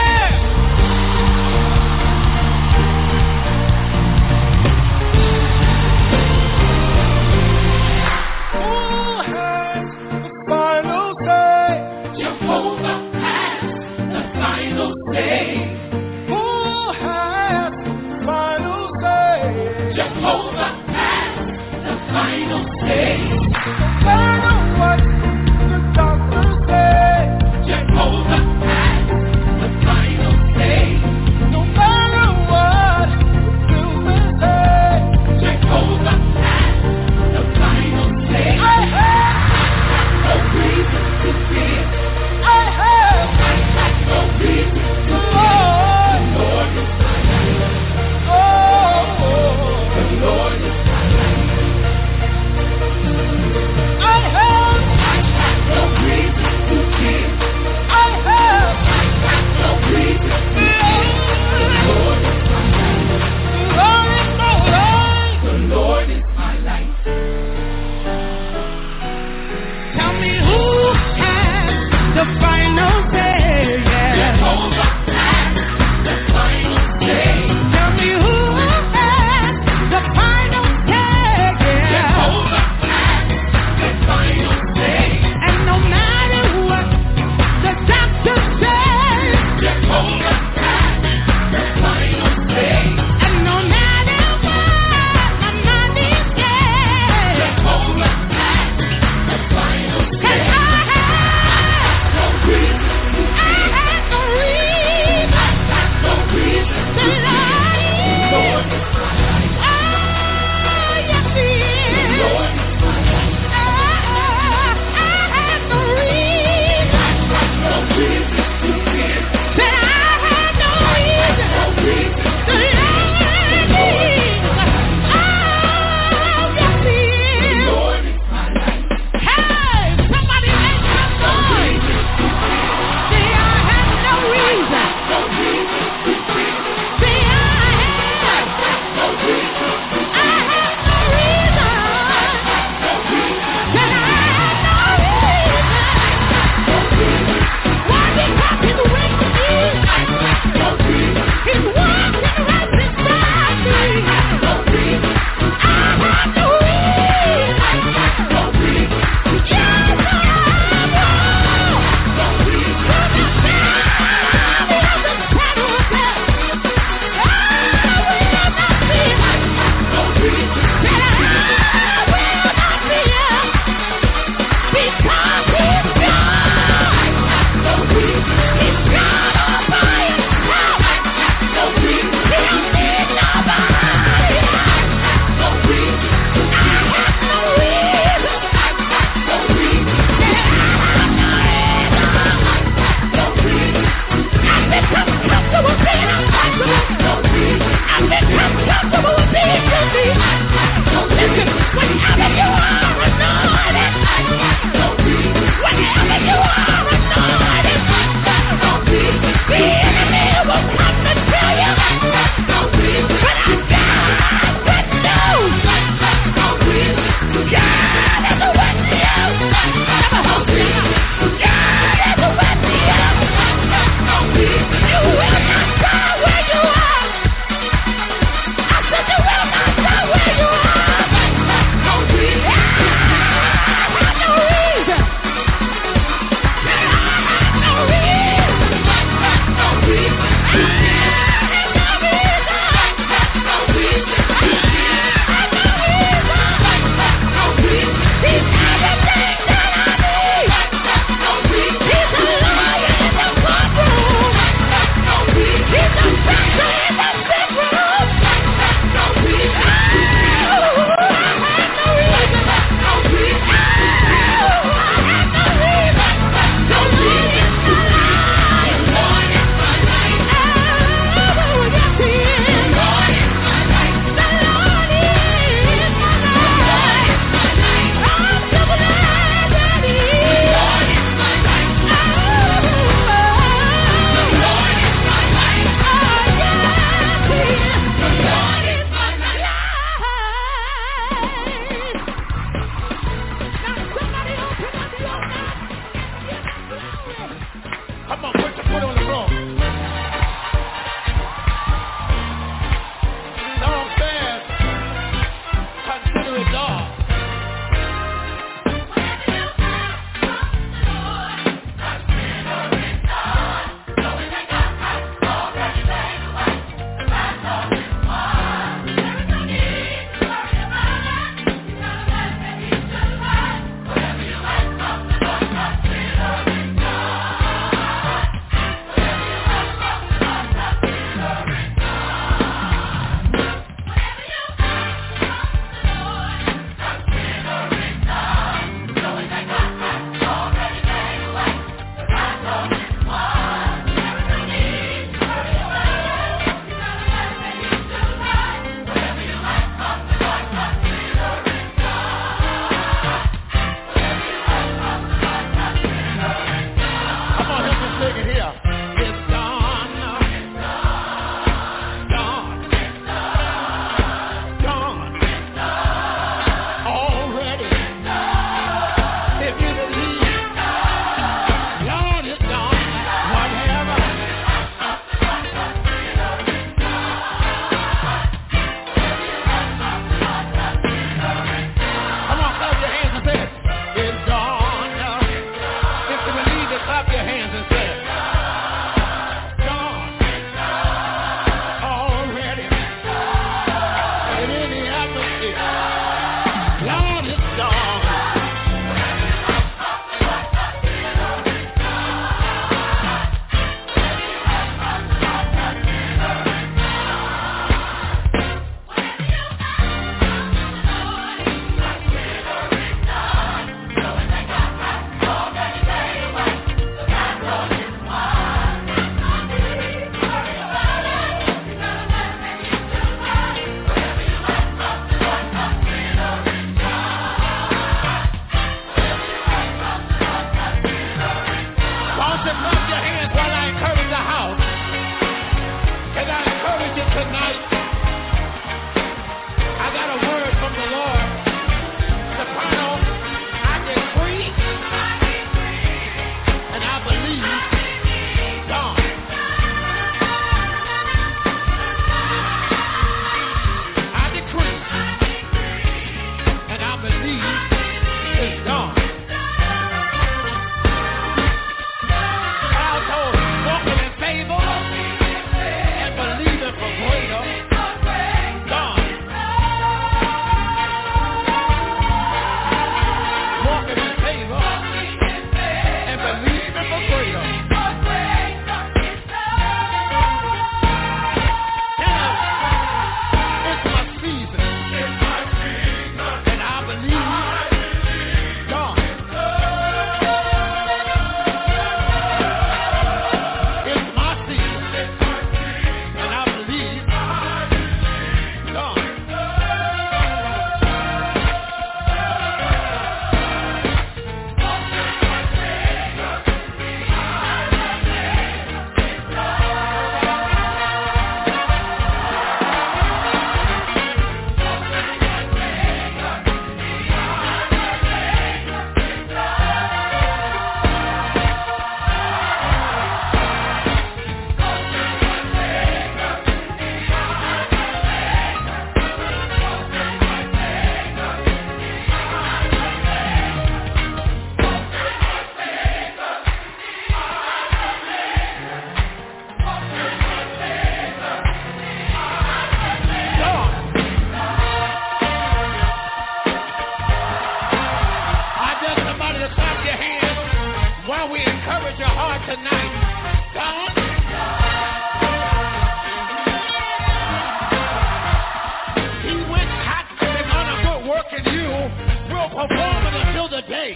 work in you will perform it until the day.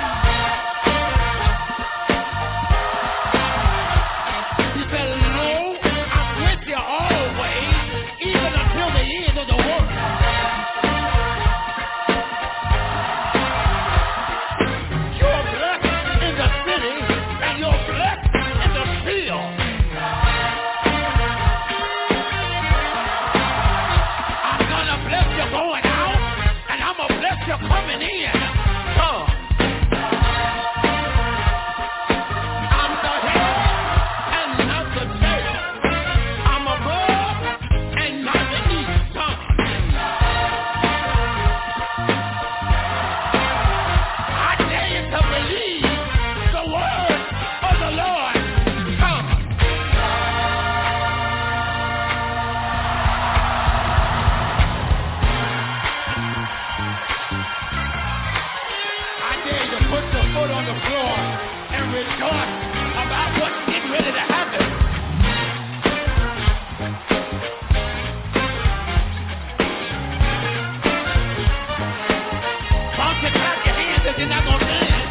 He said, lo, I'm with you always, even until the end of the world. You're blessed in the city, and you're blessed in the field. I'm gonna bless you going out, and I'm gonna bless you coming in. I'm the head and not the tail. I'm above and not beneath. I dare you to believe the word of the Lord. I dare you to put your foot on the floor and rejoice about what's getting ready to happen. Don't you clap your hands if you're not gonna dance.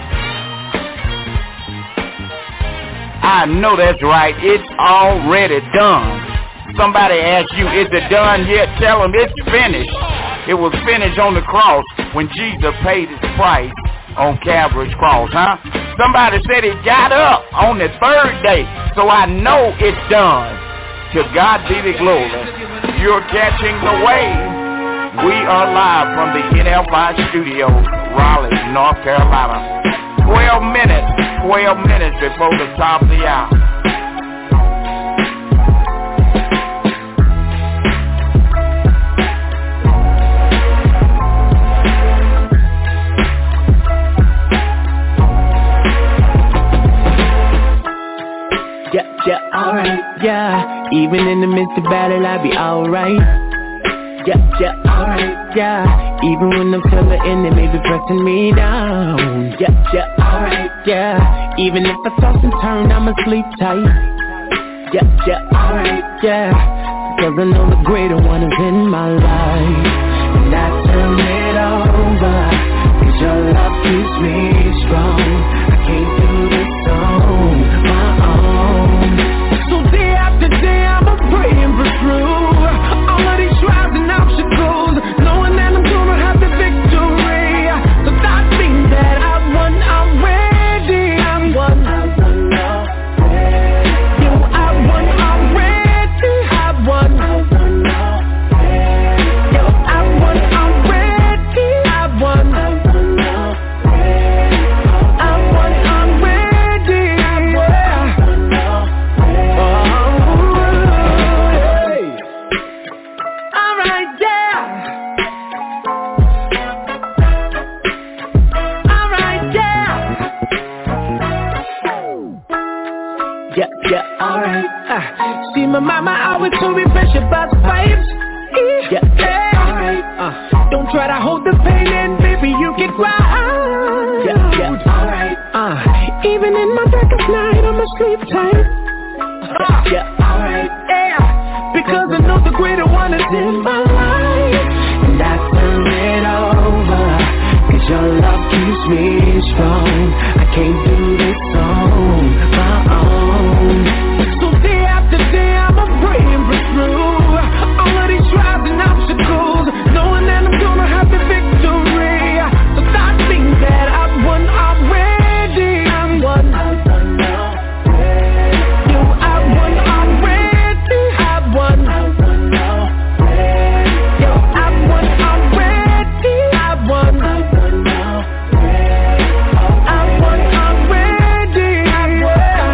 I know that's right. It's already done. Somebody asked you, is it done yet? Tell them it's finished. It was finished on the cross when Jesus paid his price on Calvary's cross, huh? Somebody said he got up on the third day, so I know it's done. To God be the glory. You're catching the wave. We are live from the NFI studios, Raleigh, North Carolina. 12 minutes before the top of the hour. Yeah, alright, yeah. Even in the midst of battle, I be alright. Yeah, alright, yeah. Even when I'm feeling in it, maybe pressing me down. Yeah, alright, yeah. Even if I toss and turn, I'ma sleep tight. Yeah, alright, yeah. Cause I know the greater one is in my life. And I turn it over, cause your love keeps me strong. I can't do this on my own. So day after day I'ma pray and push through all of these trials and obstacles, knowing that I'm gonna have the victory. So that means that I won already. I won already. Yo, I won already. I won already. Yo, I won already. I won already. I won already. I alright, yeah. Alright, yeah. Yeah, alright. See my mama always told me pressure about the pipes. Yeah, alright. Don't try to hold the pain in, baby, you can cry. Yeah, alright. Even in my darkest night, I'ma sleep tight. Yeah, alright. Yeah, because I know the greater one is in my life. And I turn it over, cause your love keeps me strong. I can't do this on my own. So day after day I'ma pray and push through all of these trials and obstacles, knowing that I'm gonna have the victory. So that means that I won already. I won already. Yo, I won already. I won already. Yo, I won already. I won already. I won already. I won.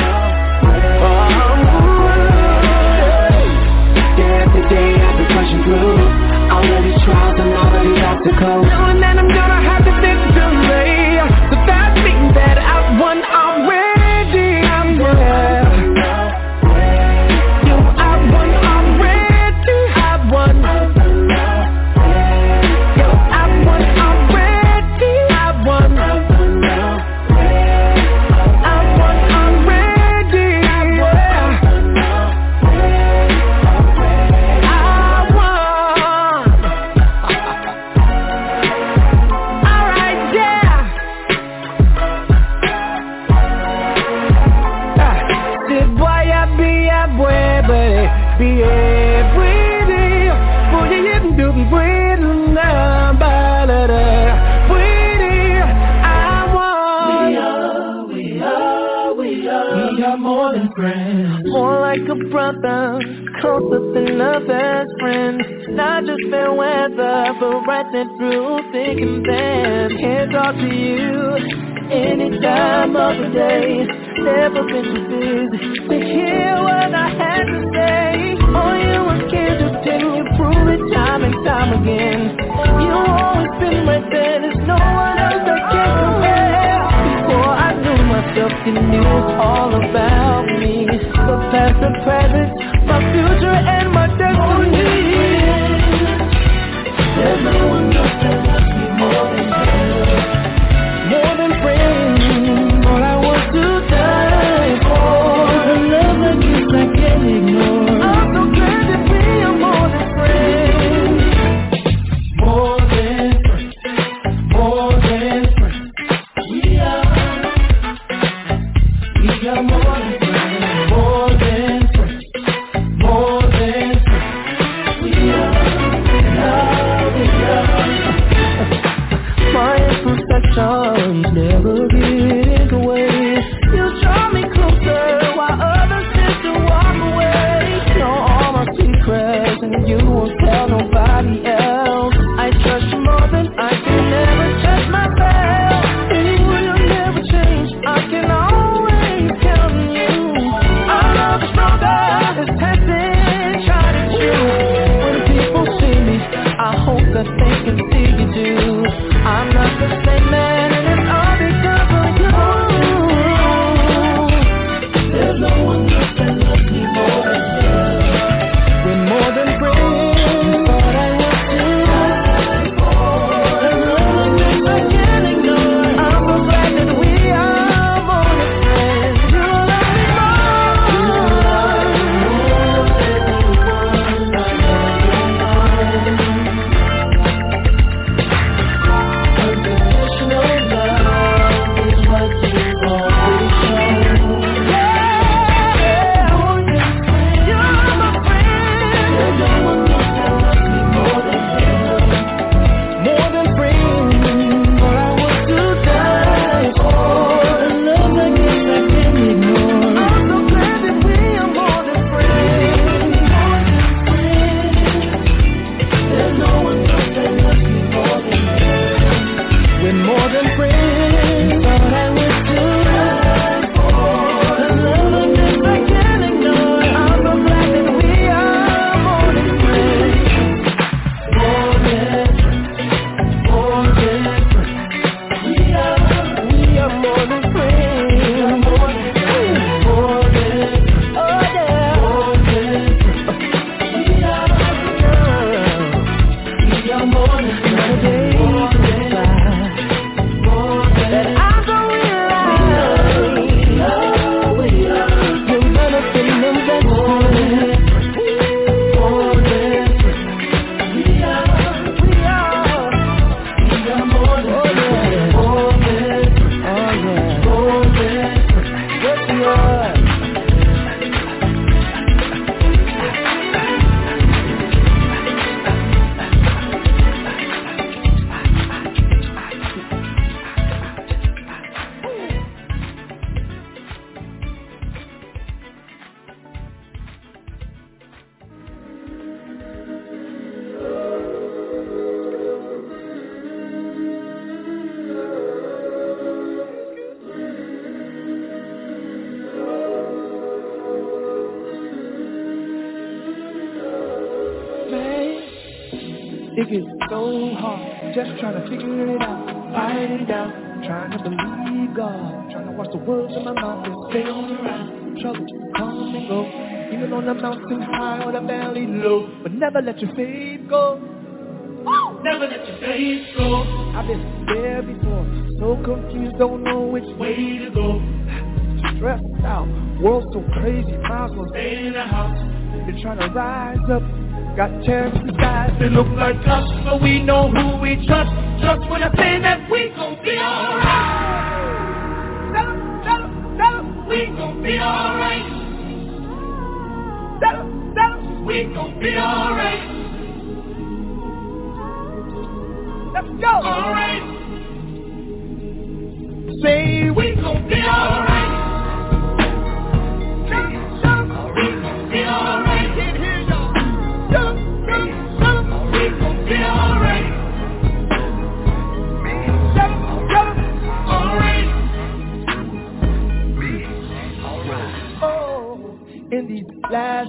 Day after day I've been pushing through all of these trials and all of these obstacles, knowing that I'm gonna have the victory. So that means that I won already. I won. Yo, I won already. I won. Yo, I won already. I won. I won already. I won. I won. close up than a best friend. Not just fair weather, but right then through thick and thin. Can't talk to you any time of the day. Never been too busy to hear what I had to say. All you was scared to tell, you prove it time and time again. You always been right there, there's no one else that can compare. Before I knew myself, you knew all about me. The past, the present, my future and my destiny. There's no one else that loves me more than you. More than friends, all I want to die for. The love that gives I can't ignore. I'm so glad that we are more than friends. More than friends, more than friends. We are more than friends. More than friends, more than friends. We are. My imperfections never get in the way. You draw me closer while others tend to walk away. Know all my secrets and you won't tell nobody else. I trust you more than I can never trust myself. And you will never change, I can always count on you. Our love is stronger, it's tested, tried and true. When people see me, I hope that they can see you too. I'm not the same man, and it's all because of you. There's no one else that loves me more than you. We're more than friends, but I want to die for. There's no one else I can ignore. I'm so glad that we are more than friends. You love me It gets so hard, just trying to figure it out, fight it out, trying to believe God, trying to watch the words in my mouth and stay on the ride. Trouble come and go, even on the mountain high or the valley low, but never let your faith go. Never let your faith go. I've been there before, so confused, don't know which way to go. Stressed out, world so crazy, might as well stay in the house. Been trying to rise up, got terrorists inside, they look like us, but we know who we trust. Trust when I say that we gon' be alright. Tell 'em, we gon' be alright. Tell 'em, we gon' be alright. Let's go. Alright. Say we gon' be alright. We gon' be alright. Can't hear you.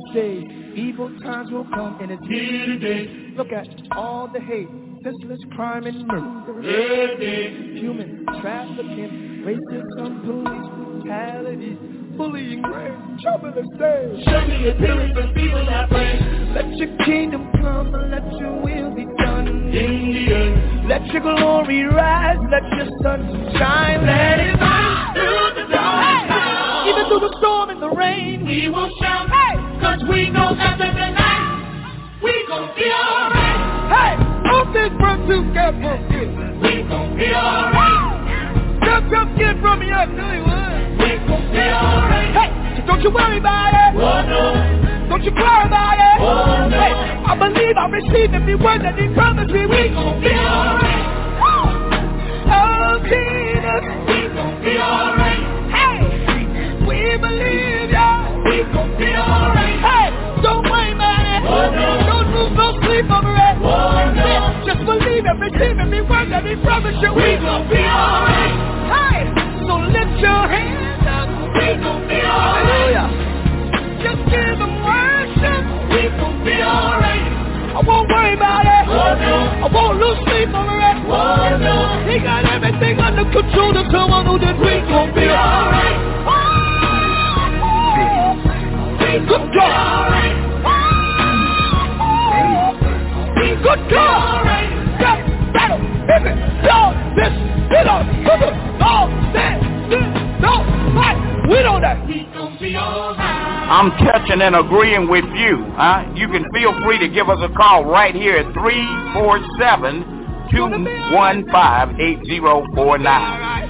days, evil times will come, and it's here today. Look at all the hate, senseless crime and murder. Human trafficking, racism, police brutality, bullying, rape, trouble and stain. Show me your feelings for people that pray. Let your kingdom come and let your will be done in the earth. Let your glory rise, let your sun shine. Let it rise through the dark clouds. Even through the storm and the rain, we will shout. Cause we know that in the night, we gon' be alright. Hey, all this work together, we gon' be alright. Just get from me, I tell you what. We gon' be alright. Hey, so don't you worry about it. Oh no. Don't you cry about it. Oh no. Hey, I believe I receive every word that He promised me. We gon' be alright. Oh Jesus, we gon' be alright. Hey, we believe ya. We gon' be alright. Hey, don't worry about it. Oh no. Don't lose no sleep over it. Oh no. Just believe and receive every word that He promised you. We gon' be alright. Hey, so lift your hands up. We gon' be alright. Hallelujah. Just give Him worship. We gon' be alright. I won't worry about it. Oh no. I won't lose sleep over it. Oh no. He got everything under control. To someone who did. We gon' be alright. Good God. Good God. Just battle. If it don't, this, you know, all that, don't fight. We know that. We gon' be alright. I'm touching and agreeing with you. You can feel free to give us a call right here at 347-215-8049.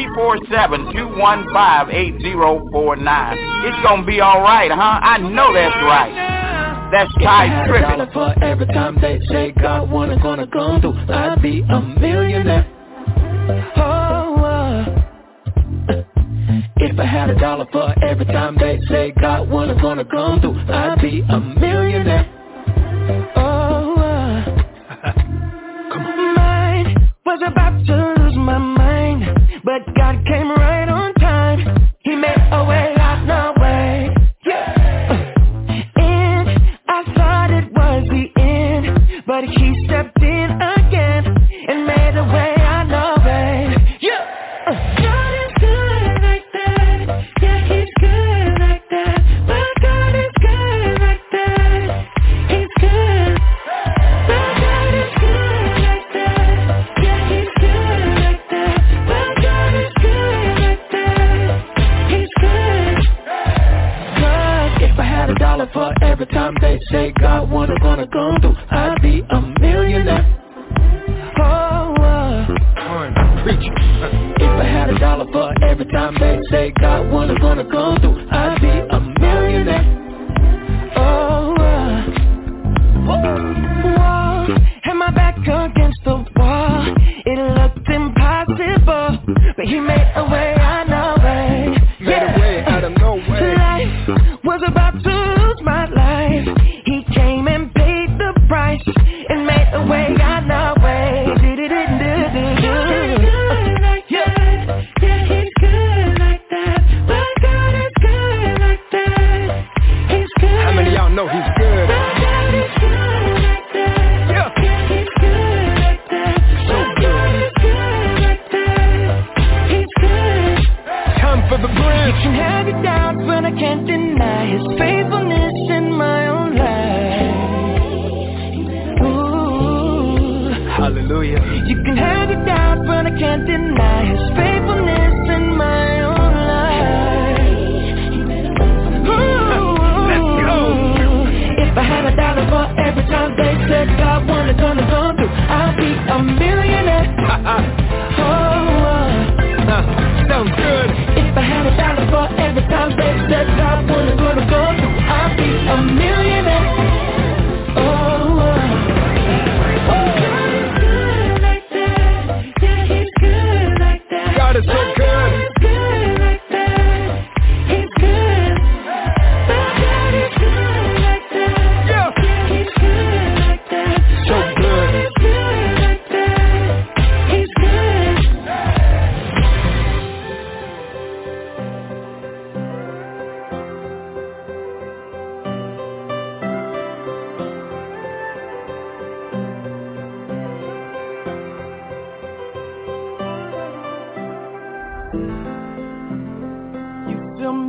347-215-8049. It's gonna be alright, I know that's right. That's Ty Trippin'. For every time they say God wasn't gonna come through, I'd be a millionaire. If I had $1 for every time they say God wasn't gonna come through, I'd be a millionaire. Come on. Mine was about to lose my mind, but God came right on time. He made a way out no way. And I thought it was the end, but He stepped in again and made a way out no way. God is good like that. Yeah, He's good like that. My God is good like that. He's good. My God is good like that. Yeah, He's good like that. My God is good like that. He's good. Cause if I had $1 for every time they say God wasn't gonna come through, I'd be a millionaire. Preaching. If I had $1 for every time they say God wasn't gonna come through, I'd be a millionaire. Had my back against the wall, it looked impossible, but He made a way out no way. Made a way out of no way. Life was about to lose my life. He came and paid the price and made a way out no way. How many of y'all know He's good? For the bridge. You can have your doubts, but I can't deny His faithfulness in my own life. Ooh. Hallelujah. You can have your doubts, but I can't deny His faithfulness in my own life. Ooh. Let's go. If I had $1 for every time they said God wasn't gonna come through, I'd be a millionaire. Sounds good. If I had $1 for every time they said God wasn't gonna come through, I'd be a millionaire. God is so good. He's good. My God is good like that. Yeah. He's good like that.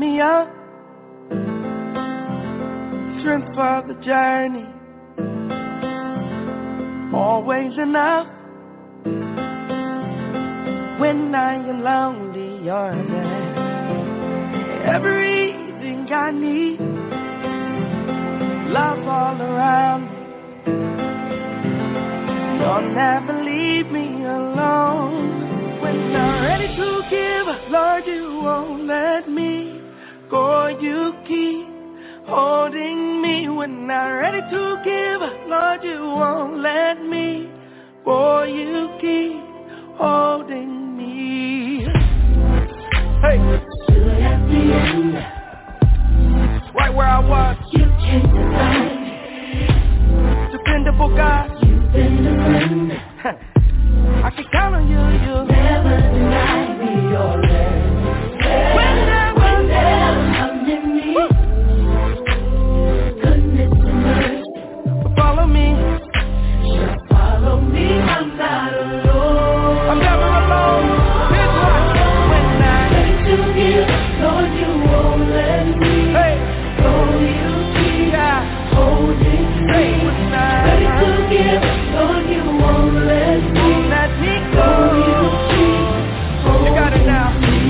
me up, strength for the journey, always enough. When I am lonely, you're there. Everything I need, love all around me. You'll never leave me alone. When I'm ready to give, Lord, you won't let me go. You keep holding me. When I'm ready to give, Lord, you won't let me go. You keep holding me. Hey, stood at the end, right where I was. You came to find me. Dependable God, you've been a friend. I can count on you. You never deny me your rest. Whenever come in me, goodness and mercy follow me. Just follow me. I'm not alone. I'm never alone. Here's why. When I'm ready to give, Lord, you won't let me. Hey, go you keep holding me. When I'm ready to give, Lord, you won't let me. Let me go. You got it now.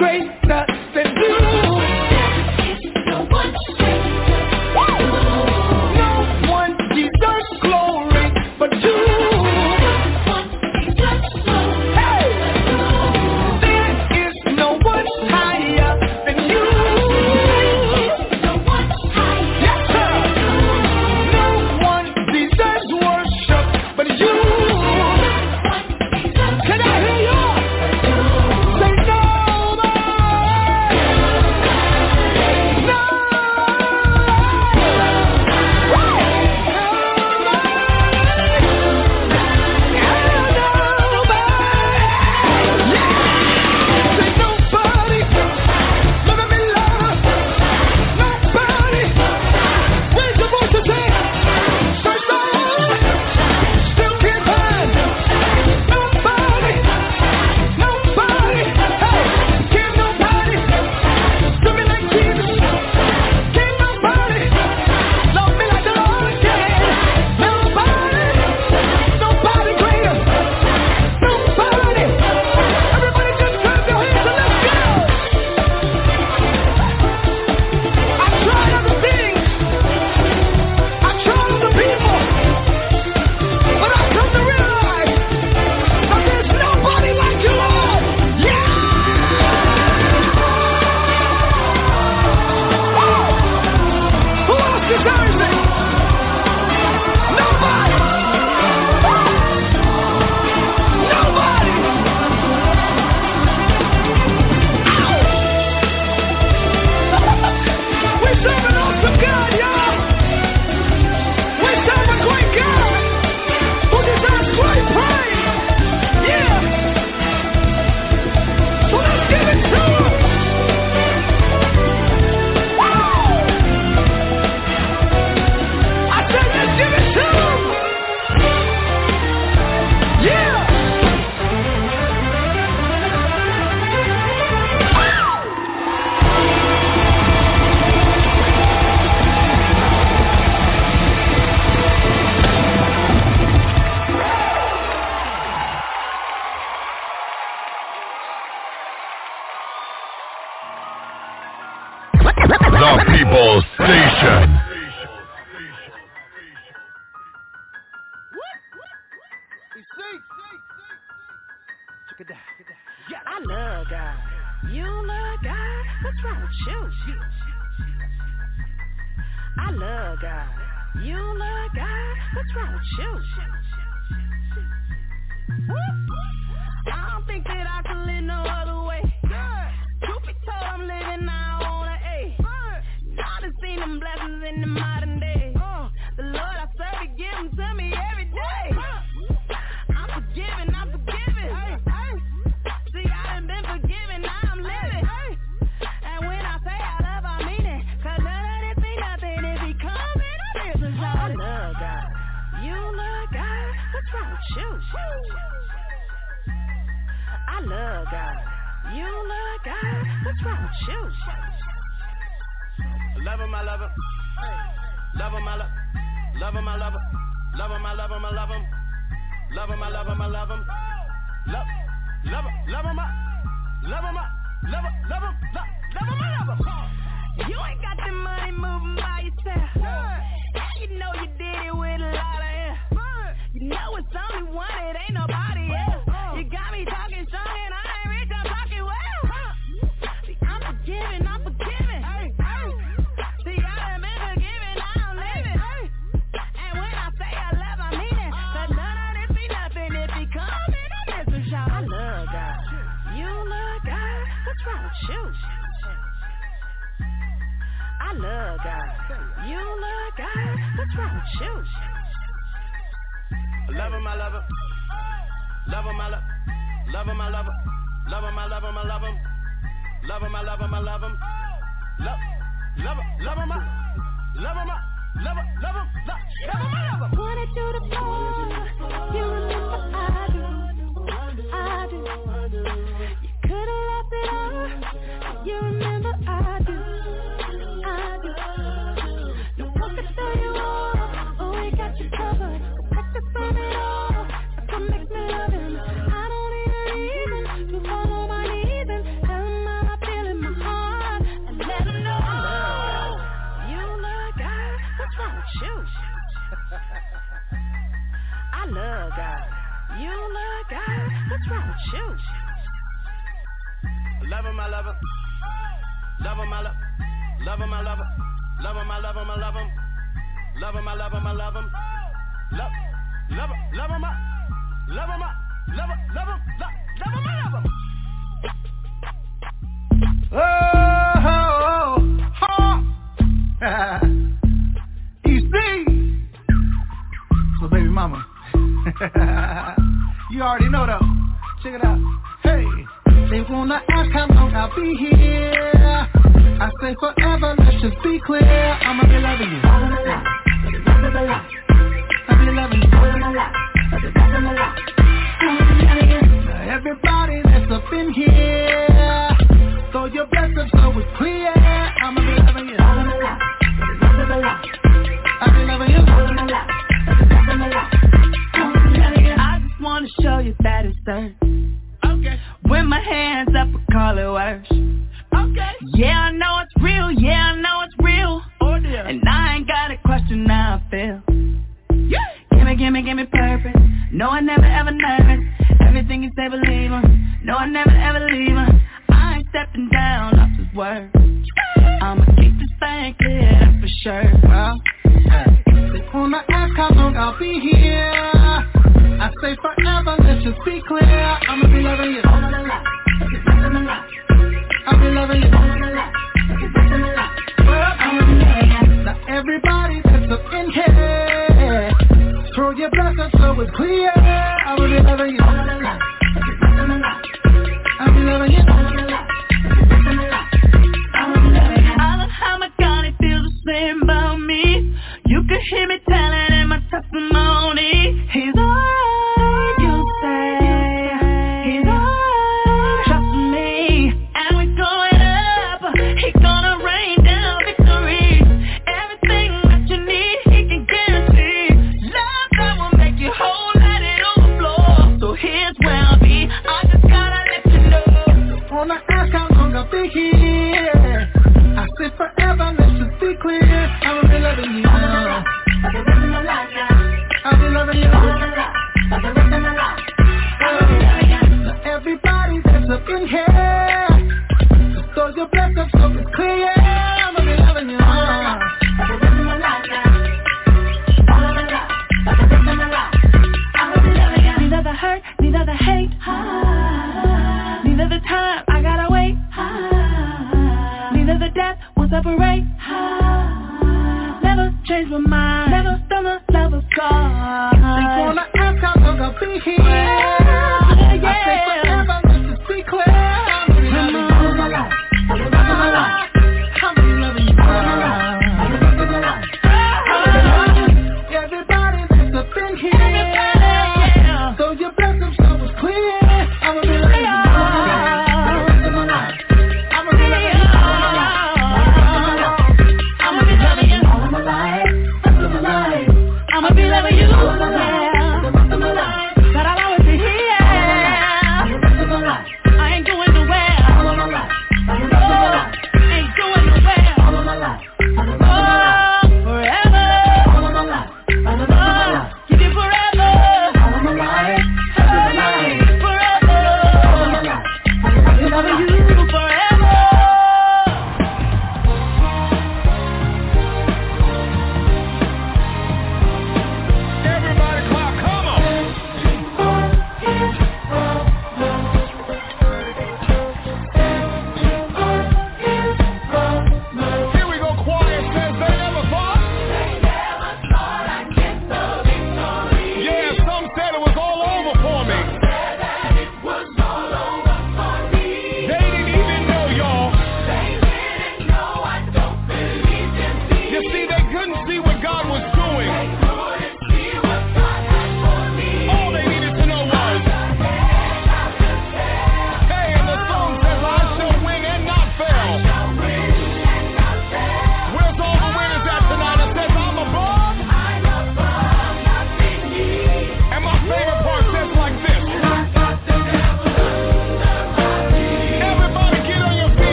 greater than you. No one deserves glory but you. Hey! There is no one higher than you. Yes, sir. No one deserves worship but you. Can I hear you? Say The People's Station. I love God. You love God? What's wrong with you? I love God. You love God? What's wrong with you? I don't think that I can live no other way. Truth be told, I'm living now on a A. I done seen them blessings in the modern day. The Lord I serve, He give them to me every day. I'm forgiven, I'm forgiven. See, I done been forgiven, now I'm living. And when I say I love, I mean it. Cause none of this ain't nothing if He comes in a business. I love God. You love God? What's wrong with you? I love God. You love God? What's wrong with you? Love him, I love him. Love him, I love him. Love him, I love him. Love him, I love him, I love him. Love him, I love him, I love him. Love him, I love him, love him, love him, love him, I love him. You ain't got the money moving by yourself. You know you did it with a lot of air. You know it's only one, it ain't nobody else. You got me talking strong and I ain't rich, I'm talking well. See, I'm forgiving, I'm forgiving. See, I done been forgiven, now I'm living. And when I say I love, I mean it. Cause none of this be nothing if He come in a business, y'all. I love God. You love God? What's wrong with you? I love God. You love God? What's wrong with you? Love him, I love him. Love him, I love him. Love him, I love him. Love him, I love him, I love him. Love him, I love him, I love him. Love him, I love him, love him, love him, I love him. Wanted you to know, you remember I do. You could've left it all, you remember I do. No one can tell you all, oh we got you covered. Protect from it all, that's what makes me love Him. I don't need a reason to follow my knees and tell Him how I Love him, I love him. Love him, I love him. Love him, I love him, I love him. Love him, I love him, I love him. Love him, love him, love him, love him, love him, love him, love him, I love him. EC. So baby mama, you already know though. Check it out. Hey, they wanna ask how long I'll be here. I say forever, let's just be clear. I'ma be loving you. I'll be loving you. Now everybody that's up in here, throw your blessings so it's clear. I'ma be loving you. I'll be loving you. I just wanna show you that it's certain. Okay. With my hands up, I call it worse. Okay. Yeah, I know it's real. Yeah, I know it's real. Oh dear. And I ain't got a question how I feel. Yeah. Give me purpose. No, I never ever nervous. Everything you say, believe him. No, I never ever leave him. I ain't stepping down off his word. I'ma keep this thing clear, that's for sure. Well, they wanna ask how long I'll be here. I say forever, let's just be clear. I'ma be loving you. I'll be loving you. Now everybody that's up in here, throw your blessings so it's clear. I'll be loving you. I'll be loving you. I love how my God, it feels the same about me. You can hear me telling in my testimony. He's alright, you say. He's alright, trust me. And we're going up. He's gonna rain down victory. Everything that you need, he can guarantee. Love that will make you whole, let it overflow. So here's where I'll be. I just gotta let you know. Wanna ask how long I'll be here. I say forever, let's just be clear. I'ma be loving you. I'll be loving you. Now everybody that's up in here, just throw your blessings so it's clear. I'ma be loving you. Neither the hurt, neither the hate, neither the time I gotta wait, neither the death will separate. Never change my mind, never done the love of God. They wanna ask how long I'll be here. I say forever, let's just be clear. I'ma be loving you. I'ma be loving you. Everybody that's up in here, throw your blessings so it's clear. I'ma be loving you. I'ma be loving you. I'ma be loving you. I'ma be loving you. Yeah. But I'll always be here.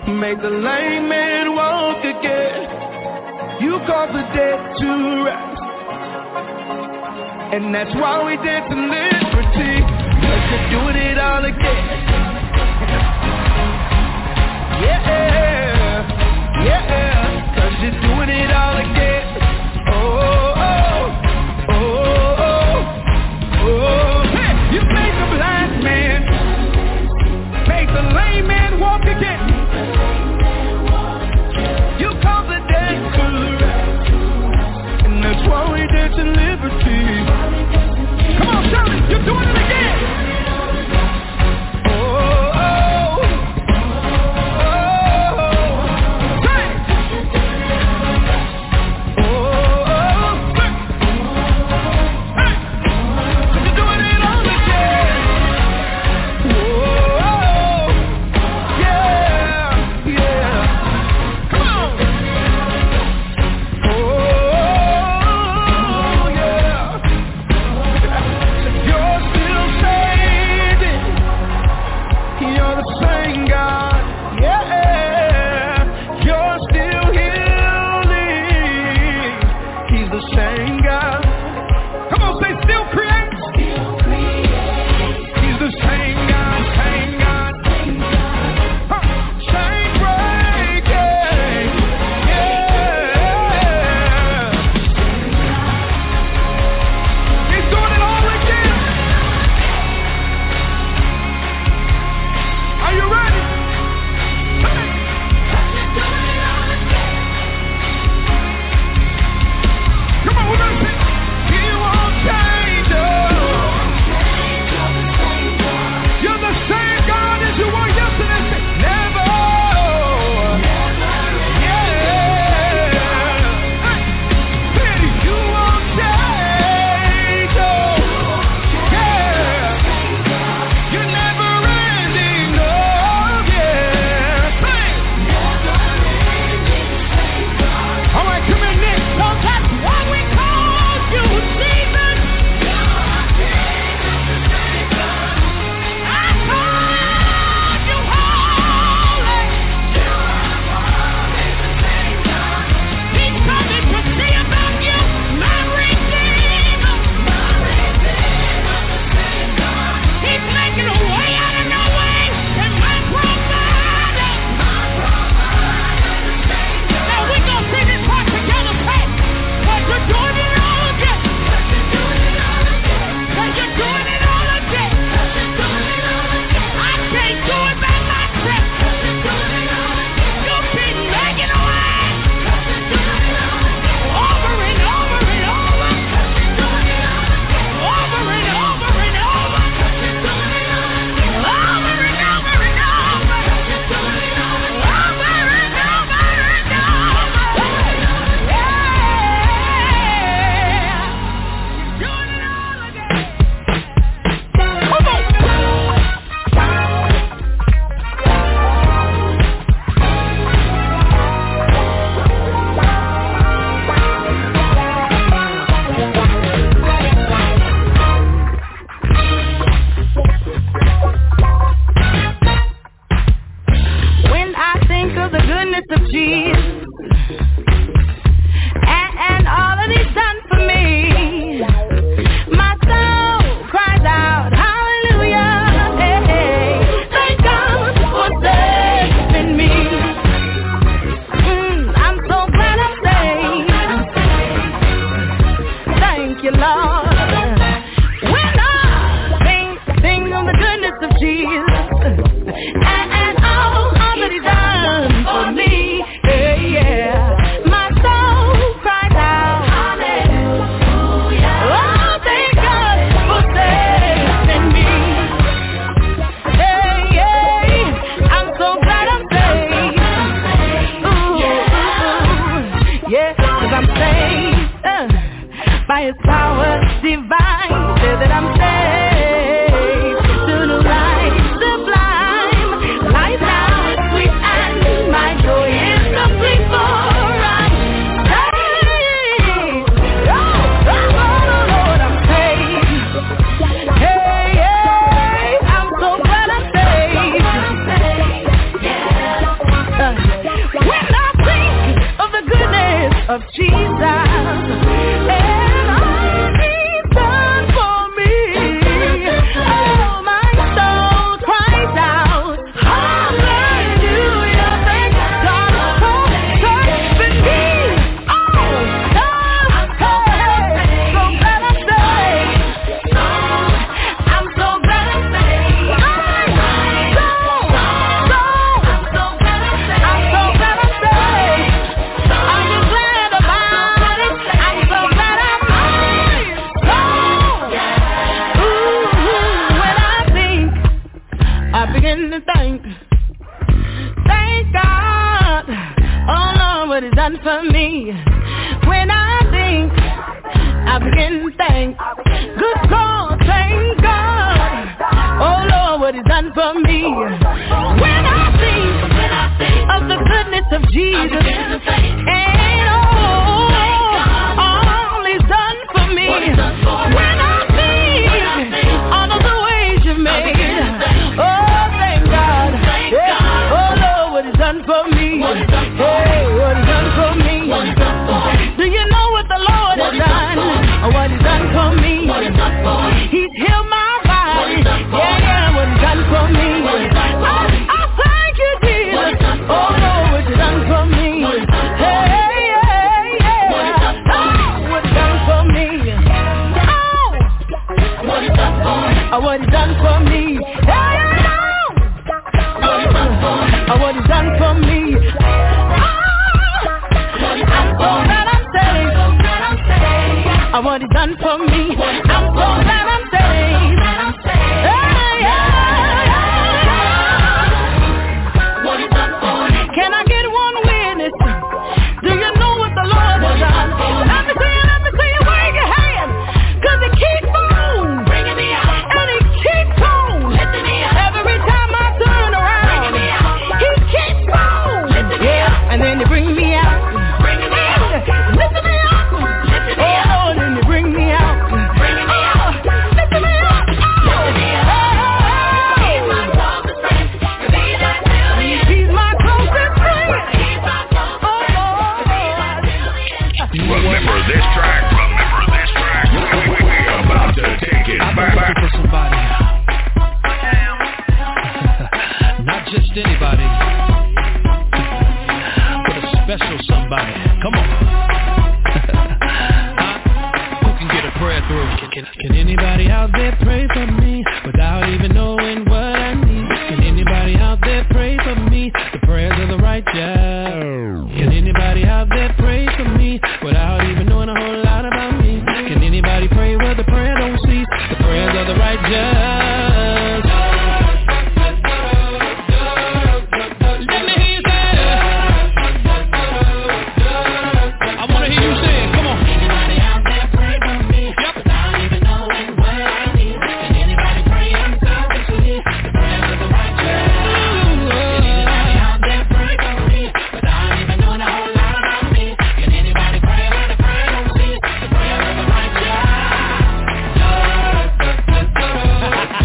Make the lame man walk again. You cause the dead to rise. And that's why we dance in liberty. Cause you're doing it all again. Yeah, yeah. Cause you're doing it all again. Hey, you made the blind man, make the lame man walk again. You call the dead to rise. And that's why we dance in liberty. Come on, Charlie, you're doing it again. Yeah. begin to thank God, oh Lord, what He's done for me. When I think, I begin to thank, good God, thank God, oh Lord, what He's done for me. When I think of the goodness of Jesus, and all He's done for me. When I think all of the ways You made, oh thank God, yeah. Oh Lord, what He's done for me. Hey, what He's done for me. Do you know what the Lord has done? What He's done for me. He's healed my body. Yeah, what He's done for me. I thank You, Jesus. Oh Lord, what You done for me. Hey, yeah. Oh, what You done for me. Oh, what He done for me. Hey, what He's done for me. I'm so glad I'm saved. What He's done for me. I'm so glad I'm saved. Can I get one witness? Do you know what the Lord has done? Let me see you wave your hand. 'Cause He keeps on bringing me out. And He keeps on lifting me up. Every time I turn around, He keeps on lifting me up. And then He bring me out. Bringing me out. Lifting me up. Lifting me up. Oh, then He bring me out. Bringing me out. Lifting me up. Lifting me up. He's my closest friend. He's my closest friend. Remember this track. We're about to take it back. For somebody. Not just anybody, but a special somebody. Come on. Who can get a prayer through? Can anybody out there pray for me without even knowing what I need? Can anybody out there pray for me? The prayers of the righteous. Can anybody out there pray for me without even knowing a whole lot about me? Can anybody pray where the prayer don't cease? The prayers of the righteous. Let me hear you say it. I want to hear you say it. Come on. Anybody out there pray for me without even knowing what I need? Can anybody pray unselfishly? The prayers of the righteous. Can anybody out there pray for me without even knowing a whole lot about me? Can anybody pray where the prayer don't cease? The prayers of the righteous.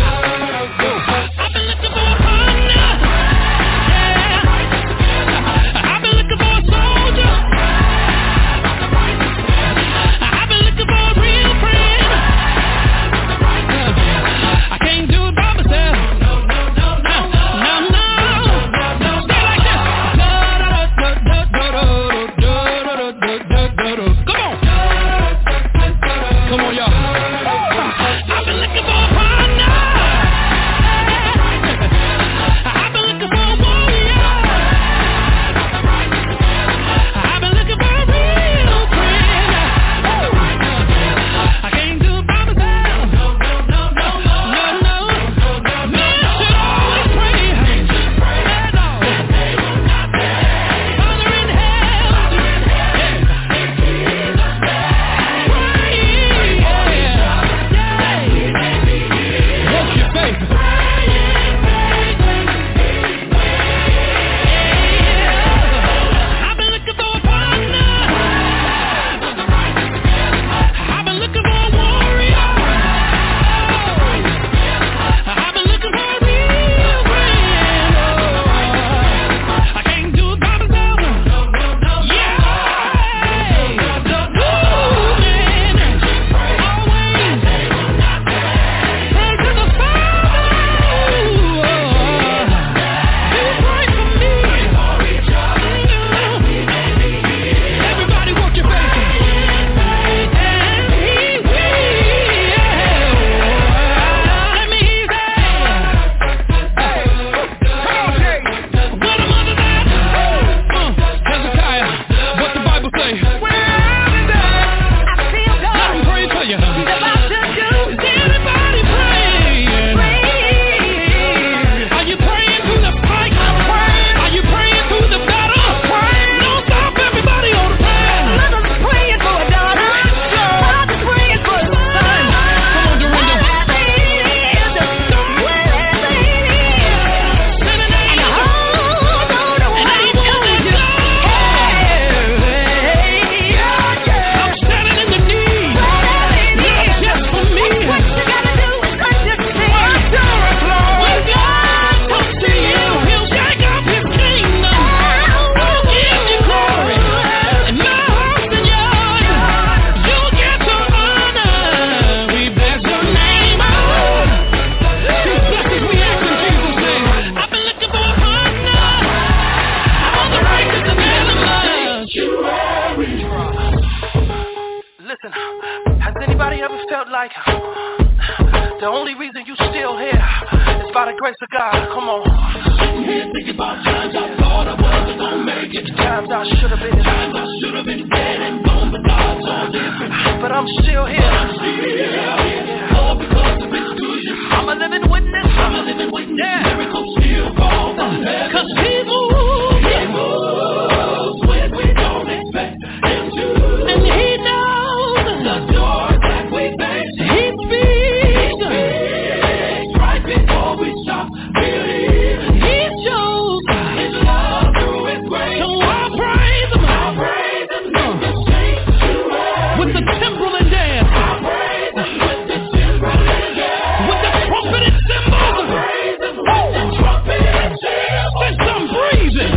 only reason you still here is by the grace of God. Come on. Sitting here thinking about times I thought I wasn't gonna make it. Times I should have been. Times I should have been dead and gone, but God's all different. But I'm still here. All because of His goodness. I'm a living witness. Yeah. Miracles still fall from heaven. 'Cause He moves. He moves when we don't expect Him to. And He knows the doors that we face. He speaks right before we stop believing. He shows His love through His grace. So I praise Him. I praise Him. With the timbrel and dance. I praise Him with the timbrel and dance. With the trumpet and cymbals. I praise Him with the trumpet and cymbals. Since I'm breathing.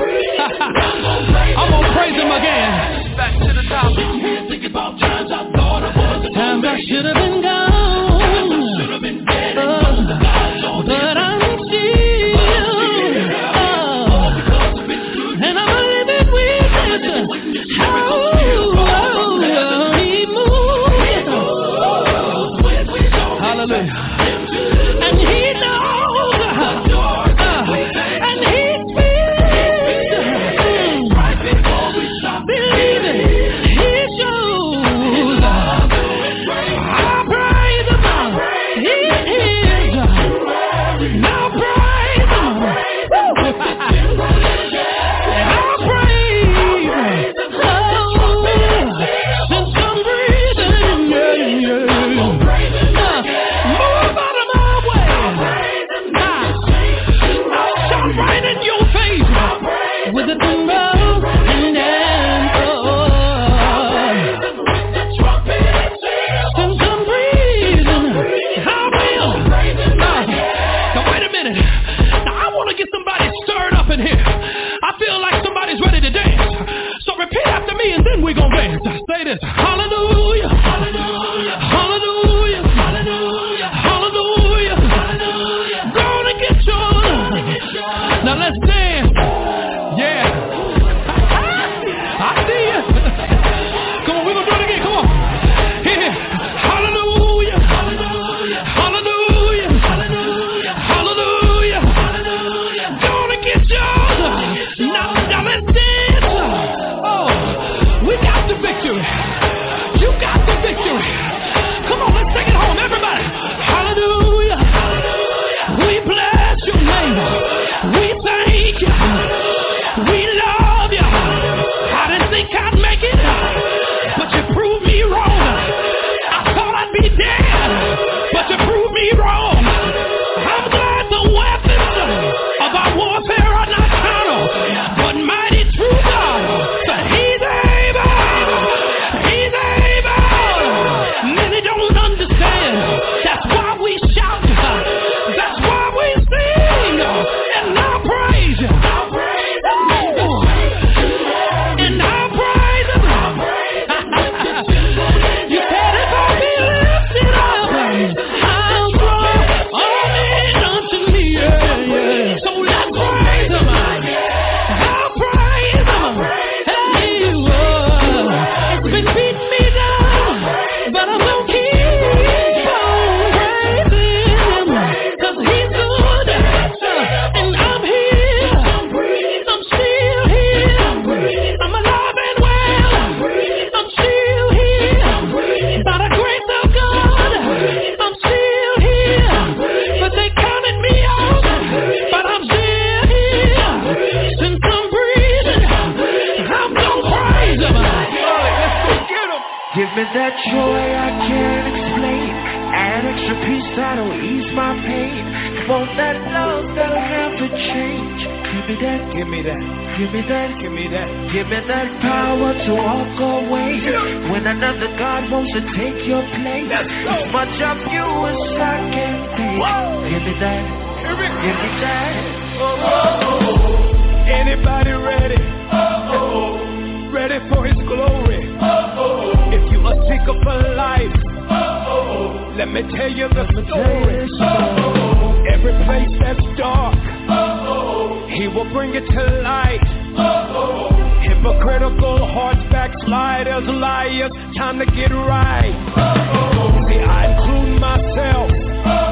I'm gonna praise Him again. Back to the top. Think about times I thought I was. Times I should have been gone. I should have been dead. But I'm still. And I'm a living witness. He moves. Hallelujah. And He knows. And He speaks. Right before we stop believing. He shows. I praise Him. He is. Now praise Him. I praise. Since I'm breathing. Move out of my way. I'll shout right in your face with a timbrel and dance. Since I'm breathing, I will. Now wait a minute. Now I want to get somebody stirred up in here. I feel like somebody's ready to dance. So repeat after me and then we're going to dance. Say this. Hallelujah. Hallelujah. Hallelujah. Hallelujah. Hallelujah. Hallelujah. Gonna get yours. Now let's dance. Yeah. I see you. Come on, we're going to do it again. Come on. Here. Hallelujah. Hallelujah. Hallelujah. Hallelujah. Hallelujah. Hallelujah. Gonna get yours. Now let's dance. Oh, we got the victory. You got the victory. Come on, let's take it home, everybody. Hallelujah. Hallelujah. We bless your name. We thank you. We love you. I didn't think I'd make it, but you proved me wrong. I thought I'd be dead, but you proved me wrong. I'm glad the weapons of our warfare are not carnal, but mighty through God. But He's able. He's able. Many don't understand. That's why we shout. That's why we sing. And I praise you. And I praise Him. You said if I be lifted up, I'll draw all men unto me. Yeah. So let's praise Him. I'll praise Him. Hey, it's been beating me down, but I'm gonna keep on praising Him, 'cause He's good, and I'm here, I'm still here, I'm alive and well, I'm still here, by the grace of God, I'm still here, but they counted me out, but I'm still here, since I'm breathing, I'm gonna praise Him. Give me that joy I can't explain, add extra peace that'll ease my pain. Want that love that'll never change. Give me that, give me that, give me that, give me that. Give me that power to walk away when another God wants to take your place. As much of you as I can take. Give me that, give me that. Anybody ready? Ready for His glory? If you are sick of a life, let me tell you the story. Every place that's dark, He will bring it to light. Hypocritical hearts, backsliders, liars, time to get right. See, I include myself.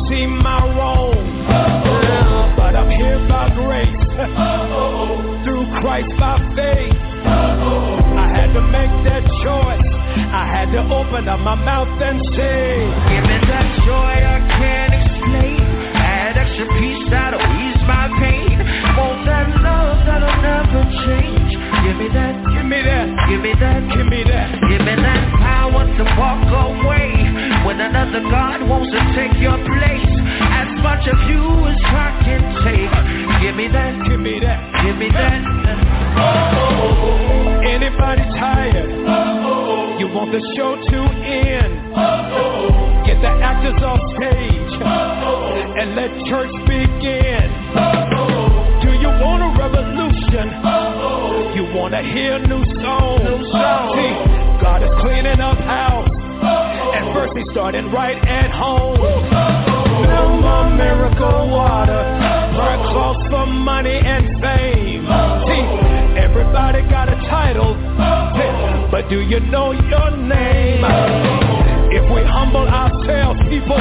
see my wrong. But I'm here by grace, through Christ by faith. I had to make that choice. I had to open up my mouth and say, give me that joy I can't explain. Add extra peace that'll ease my pain. Want that love that'll never change. Give me that, give me that, give me that, give me that. Give me that power to walk away when another God wants to take your place. As much of you as I can take. Give me that, give me that, give me that. Anybody tired? You want the show to end? Get the actors off stage and let church begin. Do you want a revolution? You want to hear new songs? See, God is cleaning up house, and first He's starting right at home. No more miracle water, prayer cloths for money and fame. See, everybody got a title, but do you know your name? If we humble ourselves, people,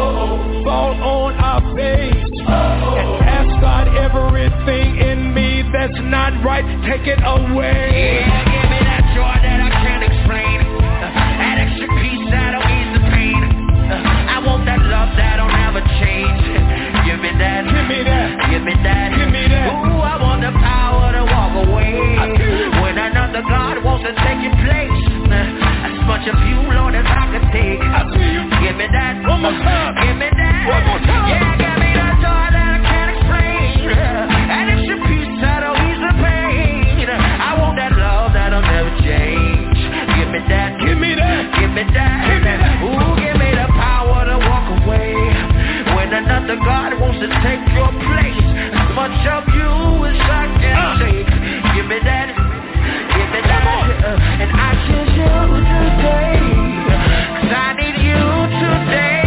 fall on our face and ask God, everything in me that's not right, take it away. Yeah, give me that joy that I can't explain. That extra peace that'll ease the pain. I want that love that'll never change. Give me that, give me that, give me that, give me that. Ooh, I want the power to walk away when another God wants to take your place. As much of you, Lord, as I could take. Give me that, one more time. Give me that, one more time. Yeah, give me that joy that I can't explain. That extra peace that'll ease the pain. I want that love that'll never change. Give me that, give me that, give me that, give me that. Ooh, give me the power to walk away when another God wants to take your place. As much of you as I can take. Give me that, give me that, and I choose you today, 'cause I need you today.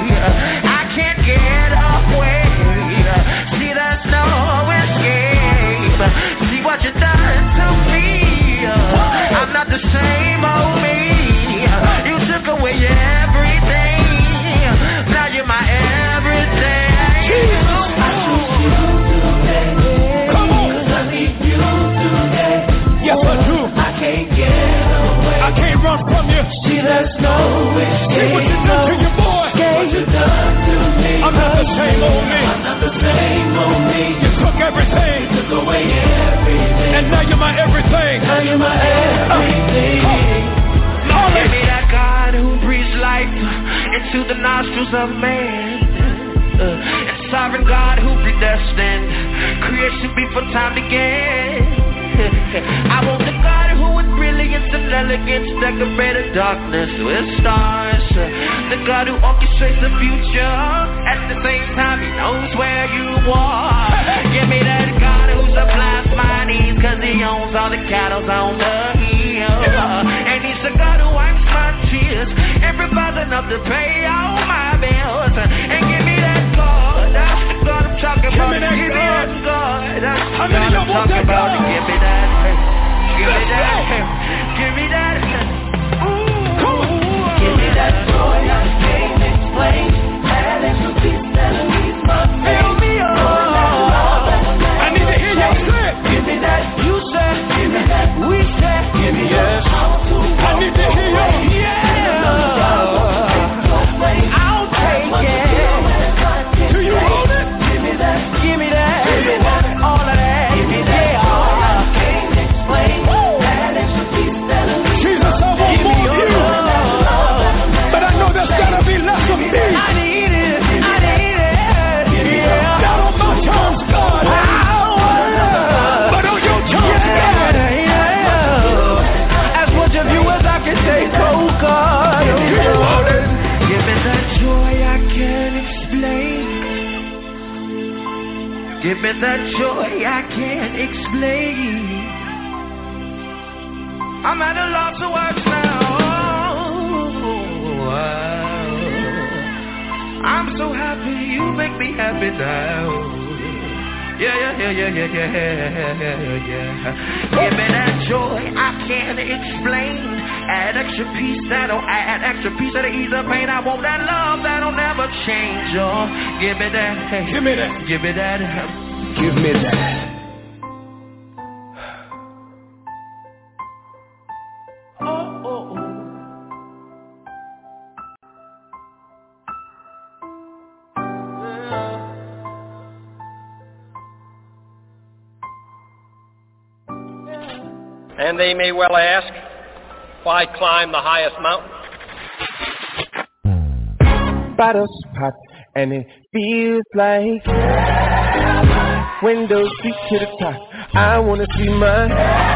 I can't get away. See, there's no escape. See what you done to me. I'm not the same old me. You took away everything. Now you're my everything. I choose you today. Come on. 'Cause I need you today. Yes, I do. I can't get away. I can't run from you. See, there's no escape. See what you done to your boy. What you done to me. I'm not the same old me. I'm not the same old me. You took everything. You took away everything. And now you're my everything. Now you're my everything. Give me that God who breathes life into the nostrils of man. And sovereign God who predestined creation before time began. I want the God who with brilliance and elegance decorated darkness with stars. The God who orchestrates the future, at the same time He knows where you are. Give me that God who supplies my needs, 'cause He owns all the cattle on the hill. And He's the God who wipes my tears and provides enough to pay all my bills. And give me that God, that's the God I'm talking about. Give me that God, that's the God I'm talking about. Give me that, give me that, give me that. Ooh, give me that joy I can't explain. That extra peace that'll ease my pain. Fill me up. I need to hear you say. Give me that, you say. Give me that, we say. Give me yes. I need to hear you. Yeah. I'll take it. Do you want it? Give me that. Give me that. Give me that. All of that. Give me that. Yeah. I can't explain. That extra piece that'll leave. Jesus, I want more of you. But I know there's gotta be less of me. I need it. I need it. Yeah. Not on my terms, God. But on your terms, God. As much of you as I can take, oh God. Do you want it? Give me that joy I can't explain. Give me that joy I can't explain. I'm at a loss of words now. I'm so happy, you make me happy now. Yeah. Give me that joy I can't explain. Add extra peace, that'll add extra peace that'll ease the pain. I want that love that'll never change. Oh, give me that, hey, give me that, give me that, give me that. And they may well ask, why climb the highest mountain? Bottle spot, and it feels like windows seat to the top. I wanna see my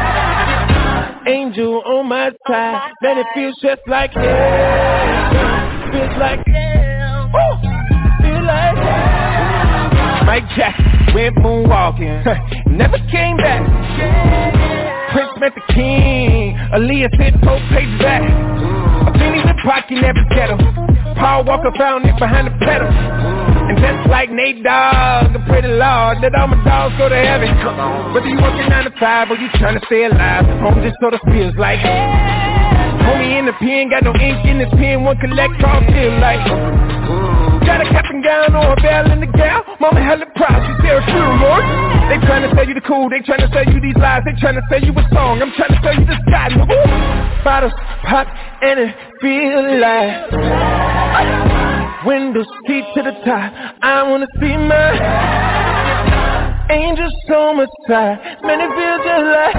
angel on my side. Man, it feels just like yeah. Feels like yeah. Feel like yeah. Mike Jackson went moonwalking, never came back. Prince met the king, Aaliyah said Pope paid back. A penny in pocket, never ghetto. Paul Walker found it behind the pedal. And just like Nate Dogg, I pray the Lord that all my dogs go to heaven. Whether you working 9 to 5 or you trying to stay alive, home just sort of feels like homie in the pen, got no ink in his pen, one collect all feel like. Got a cap and gown or a bell in the gown. Mama hella proud, she's there true, Lord. They tryna sell you the cool, they tryna sell you these lies. They tryna sell you a song, I'm tryna sell you this guy. Bottles pop and it feel like windows seat to the top. I wanna see my angels on my side. Man, it feels just like,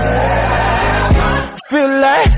feels like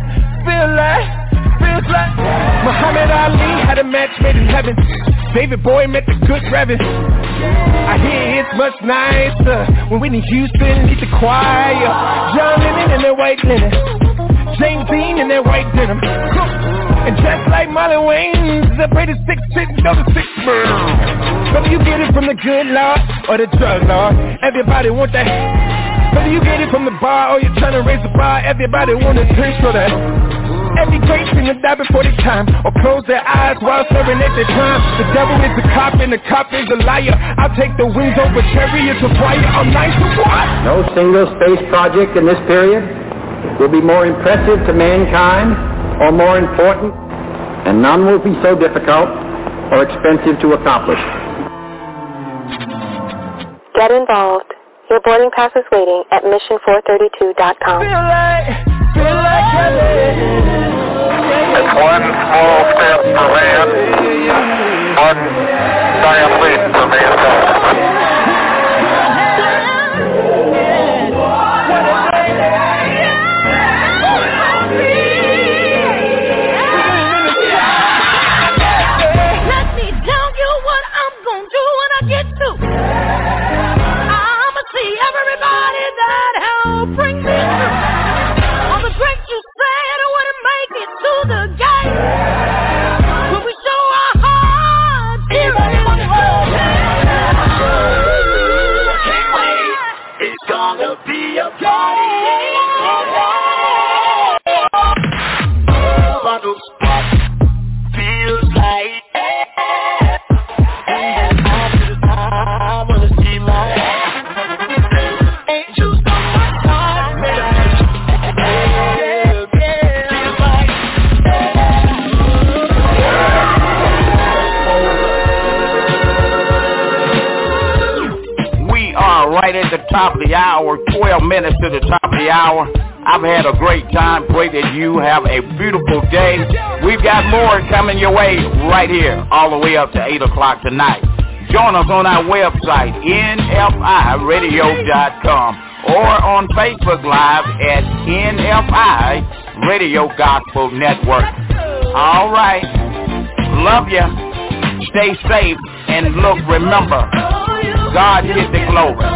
Muhammad Ali had a match made in heaven. David Bowie met the good Reverend. I hear it's much nicer when Whitney Houston leads the choir. John Lennon in their white linen, James Dean in their white denim. And just like Marlon Wayans, I pray the 6 sitting on the 6 bird. Whether you get it from the good Lord or the drug Lord, everybody want that. Whether you get it from the bar or you're trying to raise the bar, everybody want a drink for that. Every great sinner die before their time, or close their eyes while staring at their crime. The devil is a cop and the cop is a liar. I'll take the wings over chariots of fire. I'm nice to what? No single space project in this period will be more impressive to mankind or more important, and none will be so difficult or expensive to accomplish. Get involved. Your boarding pass is waiting at mission432.com. Feel like it's one small step for man, one giant leap for mankind. Let me tell you what I'm gonna do when I get to. I'ma see everybody that helped bring me through. All the great you said wouldn't make it to the gate. Will we show our hearts? Everybody on the road. Can't wait. It's gonna be a party. Bundles pop, feels like. And then after the time, I wanna see my angels on my side. We are right at the top of the hour, 12 minutes to the top of the hour. I've had a great time. Pray that you have a beautiful day. We've got more coming your way right here, all the way up to 8 o'clock tonight. Join us on our website, nfiradio.com, or on Facebook Live at NFI Radio Gospel Network. All right. Love you. Stay safe. And look, remember, God hit the globe.